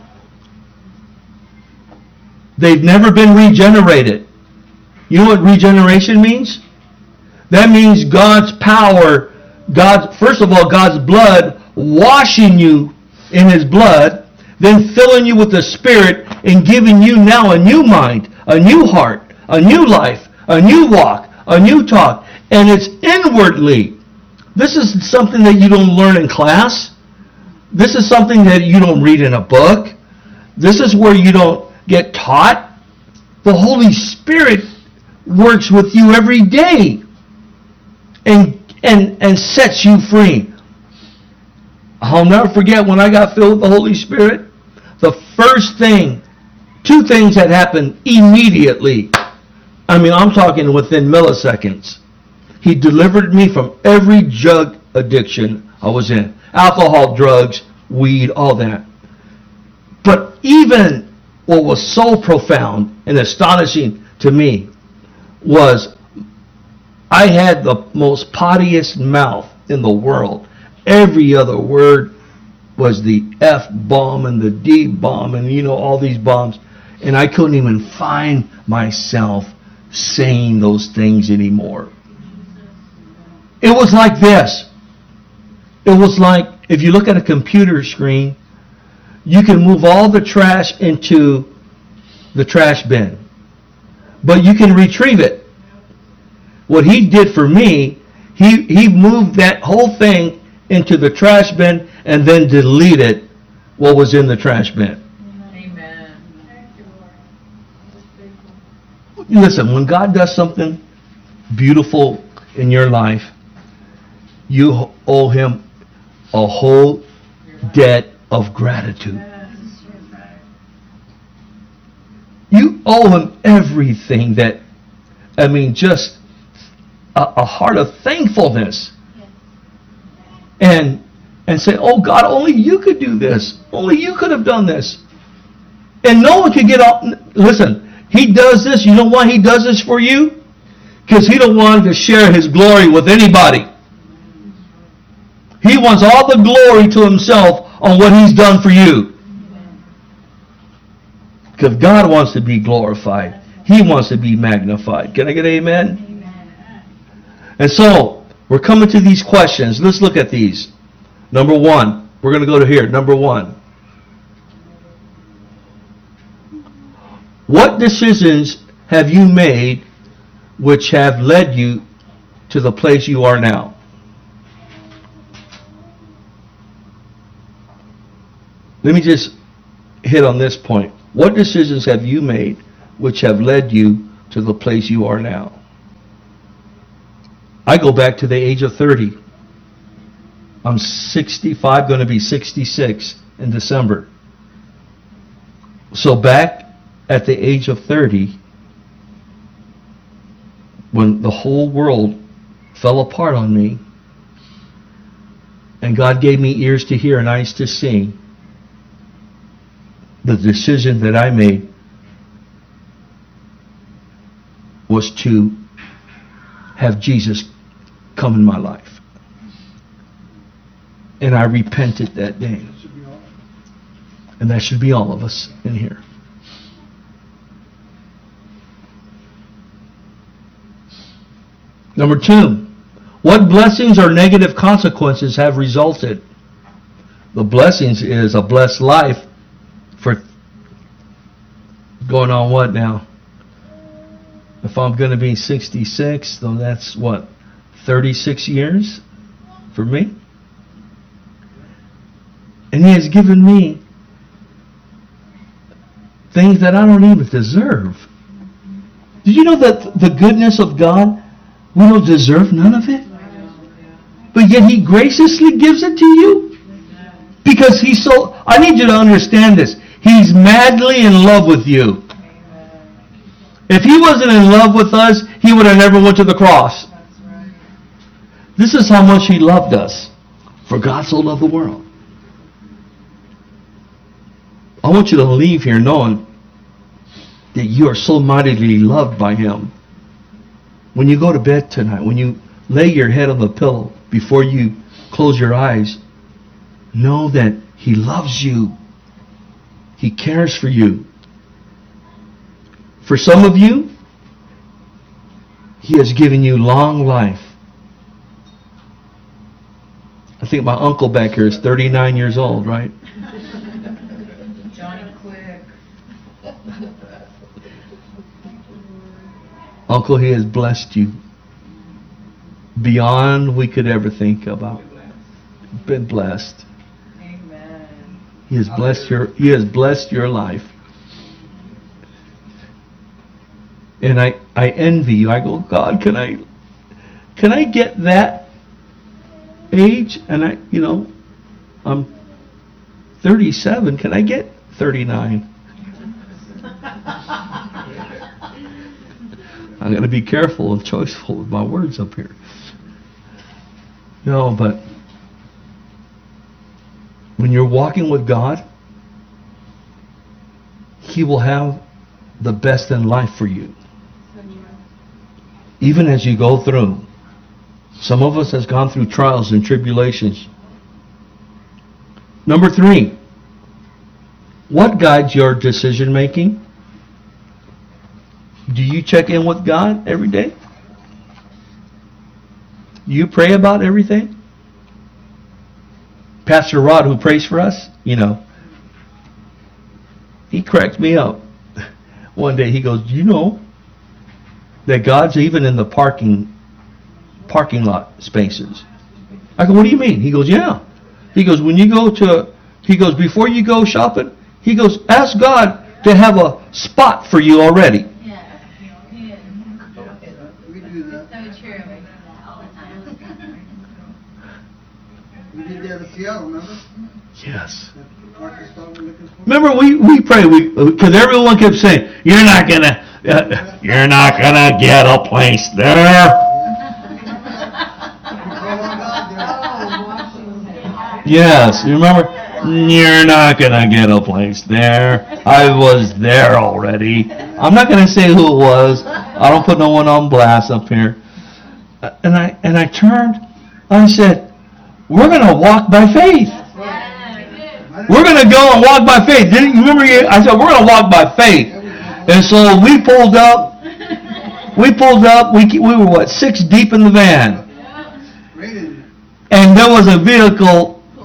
They've never been regenerated. You know what regeneration means? That means God's power, God, first of all, God's blood washing you in His blood, then filling you with the Spirit and giving you now a new mind, a new heart, a new life, a new walk, a new talk. And it's inwardly. This is something that you don't learn in class. This is something that you don't read in a book. This is where you don't get taught. The Holy Spirit works with you every day and and and sets you free. I'll never forget when I got filled with the Holy Spirit. The first thing, two things had happened immediately. I mean, I'm talking within milliseconds. He delivered me from every drug addiction I was in. Alcohol, drugs, weed, all that. But even what was so profound and astonishing to me was I had the most pottiest mouth in the world. Every other word was the F-bomb and the D-bomb and, you know, all these bombs. And I couldn't even find myself saying those things anymore. It was like this. It was like, if you look at a computer screen, you can move all the trash into the trash bin. But you can retrieve it. What he did for me, he, he moved that whole thing into the trash bin and then deleted what was in the trash bin. Amen. Listen, when God does something beautiful in your life, you owe Him a whole debt of gratitude. You owe Him everything that, I mean, just a, a heart of thankfulness. And and say, oh God, only you could do this. Only you could have done this. And no one could get off. Listen, He does this. You know why He does this for you? Because He don't want to share His glory with anybody. He wants all the glory to Himself on what He's done for you. Because God wants to be glorified. He wants to be magnified. Can I get amen? Amen. And so, we're coming to these questions. Let's look at these. Number one. We're going to go to here. Number one. What decisions have you made which have led you to the place you are now? Let me just hit on this point. What decisions have you made which have led you to the place you are now? I go back to the age of thirty. I'm sixty-five, going to be sixty-six in December. So back at the age of thirty, when the whole world fell apart on me, and God gave me ears to hear and eyes to see, the decision that I made was to have Jesus come in my life. And I repented that day. And that should be all of us in here. Number two, what blessings or negative consequences have resulted? The blessings is a blessed life for going on what now? If I'm going to be sixty-six, then that's what, thirty-six years for me? And He has given me things that I don't even deserve. Did you know that the goodness of God, we don't deserve none of it? But yet He graciously gives it to you? Because He's so... I need you to understand this. He's madly in love with you. If He wasn't in love with us, He would have never went to the cross. This is how much He loved us. For God so loved the world. I want you to leave here knowing that you are so mightily loved by Him. When you go to bed tonight, when you lay your head on the pillow, before you close your eyes, know that He loves you. He cares for you. For some of you, He has given you long life. I think my uncle back here is thirty-nine years old, right? Johnny Quick. Uncle, He has blessed you beyond we could ever think about. Been blessed. Amen. He has blessed your He has blessed your life. And I, I envy you. I go, God, can I can I get that age? And I you know, I'm thirty-seven. Can I get thirty-nine? I'm going to be careful and choiceful with my words up here. No, but when you're walking with God, He will have the best in life for you. Even as you go through. Some of us has gone through trials and tribulations. Number three, what guides your decision making? Do you check in with God every day? Do you pray about everything? Pastor Rod, who prays for us, you know, he cracked me up. One day he goes, "Do you know that God's even in the parking parking lot spaces?" I go, "What do you mean?" He goes, "Yeah." He goes, "When you go to," he goes, "before you go shopping," he goes, "ask God to have a spot for you already." We do that. So true. All the time. We did that in Seattle, remember? Yes. That Parker started looking for. Remember, we we pray, we because everyone kept saying, "You're not gonna, uh, you're not gonna get a place there." We call on God there. Yes, you remember? "You're not gonna get a place there. I was there already." I'm not gonna say who it was. I don't put no one on blast up here. Uh, And I and I turned. I said, "We're gonna walk by faith. We're gonna go and walk by faith." Didn't you remember? You? I said, "We're gonna walk by faith." And so we pulled up. We pulled up. We we were what, six deep in the van, Great in and there was a vehicle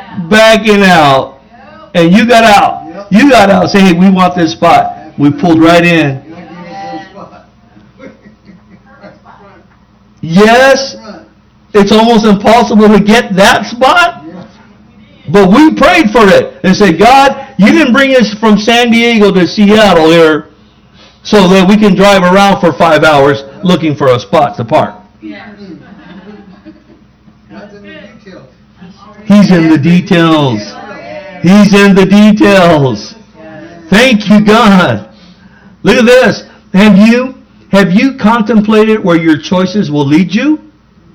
backing out. And you got out. You got out. Say, hey, we want this spot. We pulled right in. Yes, it's almost impossible to get that spot. But we prayed for it and said, God, you didn't bring us from San Diego to Seattle here so that we can drive around for five hours looking for a spot to park. He's in the details. He's in the details. Thank you, God. Look at this. Have you have you contemplated where your choices will lead you?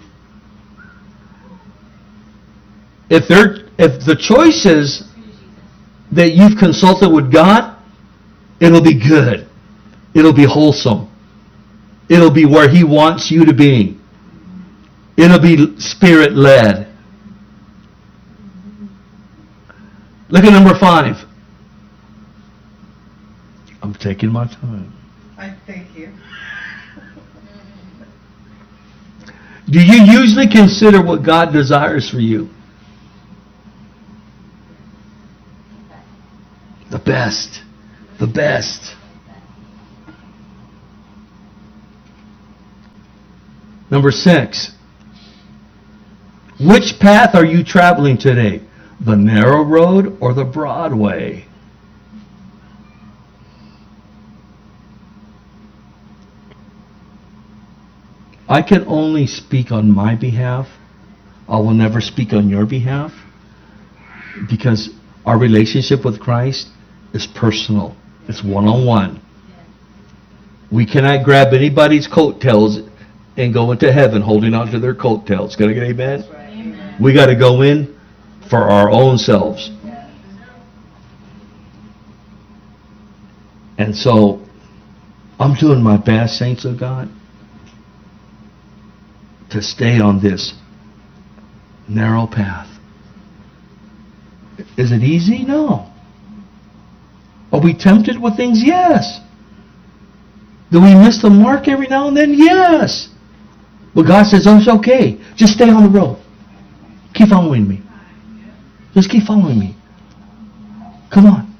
If they're if the choices that you've consulted with God, it'll be good. It'll be wholesome. It'll be where He wants you to be. It'll be Spirit-led. Look at number five. I'm taking my time. I thank you. Do you usually consider what God desires for you? The best. The best. Number six. Which path are you traveling today? The narrow road or the broad way? I can only speak on my behalf. I will never speak on your behalf because our relationship with Christ is personal. It's one-on-one. We cannot grab anybody's coattails and go into heaven holding on to their coattails. Can I get amen? Amen. We got to go in for our own selves. And so, I'm doing my best, saints of God, to stay on this narrow path. Is it easy? No. Are we tempted with things? Yes. Do we miss the mark every now and then? Yes. But God says, oh, it's okay. Just stay on the road. Keep following me. Just keep following me. Come on.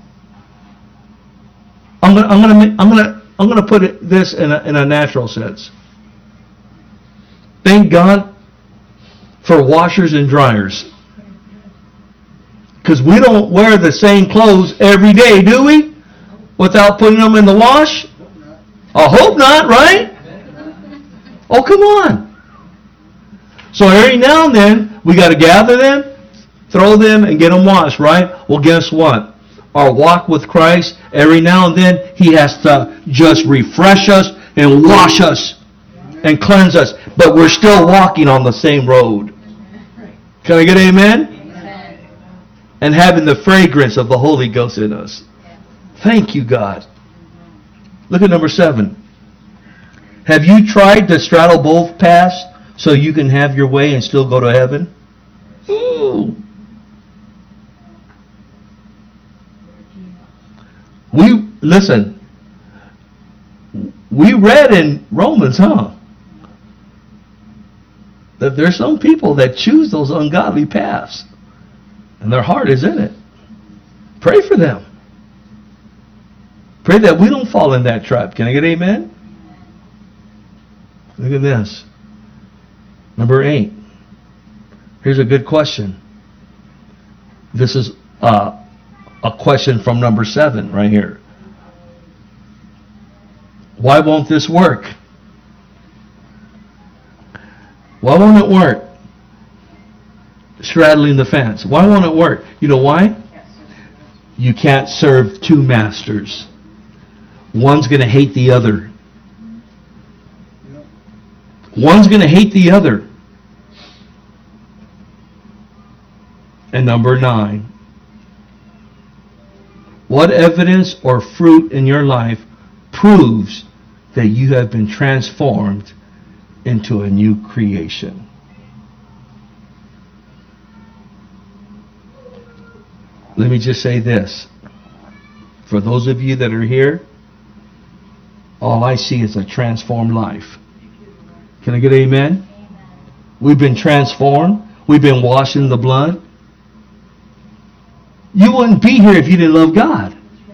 I'm gonna, I'm gonna, I'm gonna, I'm gonna put it, this in a, in a natural sense. Thank God for washers and dryers. Because we don't wear the same clothes every day, do we? Without putting them in the wash? I hope not, right? Oh, come on. So every now and then, we got to gather them, throw them, and get them washed, right? Well, guess what? Our walk with Christ, every now and then, He has to just refresh us and wash us and cleanse us. But we're still walking on the same road. Can I get an amen? Amen. And having the fragrance of the Holy Ghost in us. Thank you, God. Look at number seven. Have you tried to straddle both paths so you can have your way and still go to heaven? Ooh. We, listen, we read in Romans, huh? That there's some people that choose those ungodly paths. And their heart is in it. Pray for them. Pray that we don't fall in that trap. Can I get amen? Look at this. Number eight. Here's a good question. This is uh, a question from number seven right here. Why won't this work? Why won't it work? Straddling the fence. Why won't it work? You know why? You can't serve two masters. One's going to hate the other. One's going to hate the other. And number nine. What evidence or fruit in your life proves that you have been transformed into a new creation? Let me just say this. For those of you that are here, all I see is a transformed life. Can I get amen? Amen? We've been transformed. We've been washed in the blood. You wouldn't be here if you didn't love God.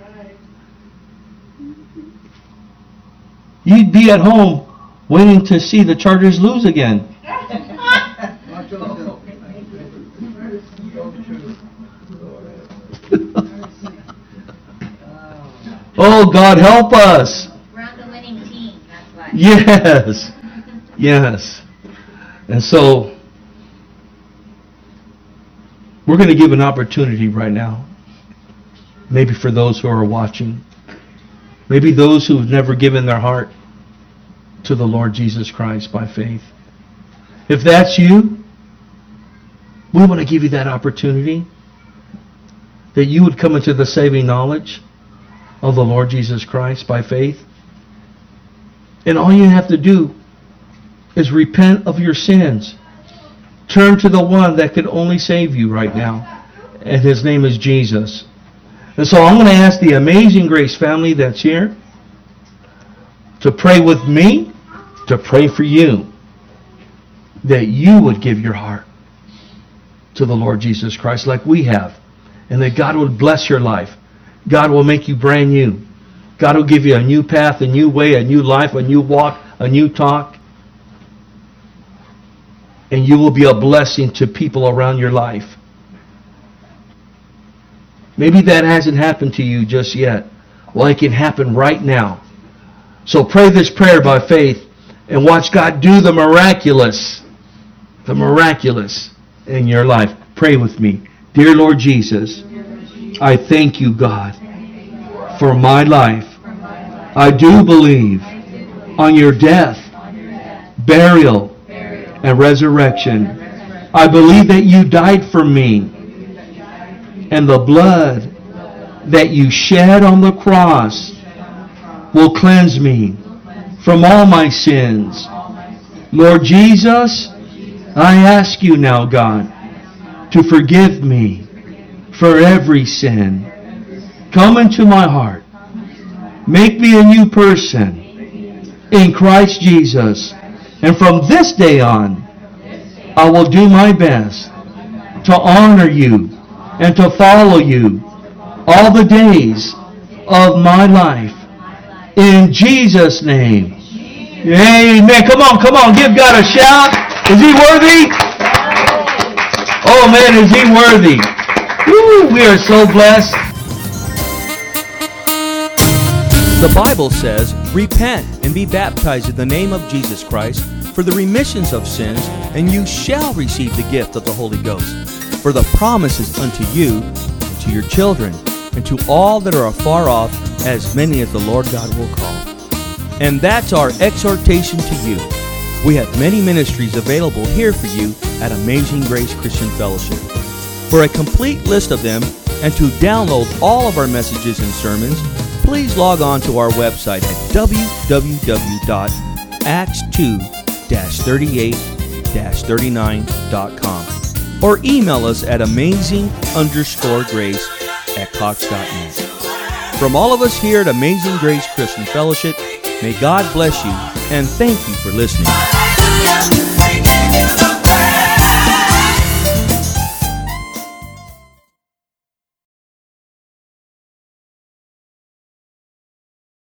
You'd be at home waiting to see the Chargers lose again. Watch yourself. Oh, God, help us. We're on the winning team, that's why. Yes. Yes. And so, we're going to give an opportunity right now. Maybe for those who are watching. Maybe those who have never given their heart to the Lord Jesus Christ by faith. If that's you, we want to give you that opportunity. That you would come into the saving knowledge of the Lord Jesus Christ by faith. And all you have to do is repent of your sins. Turn to the one that can only save you right now. And His name is Jesus. And so I'm going to ask the Amazing Grace family that's here to pray with me, to pray for you, that you would give your heart to the Lord Jesus Christ like we have. And that God will bless your life. God will make you brand new. God will give you a new path, a new way, a new life, a new walk, a new talk. And you will be a blessing to people around your life. Maybe that hasn't happened to you just yet. Well, it can happen right now. So pray this prayer by faith and watch God do the miraculous. The miraculous in your life. Pray with me. Dear Lord Jesus, I thank you, God, for my life. I do believe on your death, burial, and resurrection. I believe that you died for me. And the blood that you shed on the cross will cleanse me from all my sins. Lord Jesus, I ask you now, God, to forgive me for every sin. Come into my heart. Make me a new person in Christ Jesus. And from this day on, I will do my best to honor you and to follow you all the days of my life. In Jesus' name. Amen. Come on, come on. Give God a shout. Is He worthy? Oh man, is He worthy? Woo, we are so blessed. The Bible says, repent and be baptized in the name of Jesus Christ for the remissions of sins, and you shall receive the gift of the Holy Ghost. For the promise is unto you, and to your children, and to all that are afar off, as many as the Lord God will call. And that's our exhortation to you. We have many ministries available here for you at Amazing Grace Christian Fellowship. For a complete list of them, and to download all of our messages and sermons, please log on to our website at w w w dot acts two dash thirty-eight dash thirty-nine dot com or email us at amazing underscore grace at cox dot net. From all of us here at Amazing Grace Christian Fellowship, may God bless you and thank you for listening.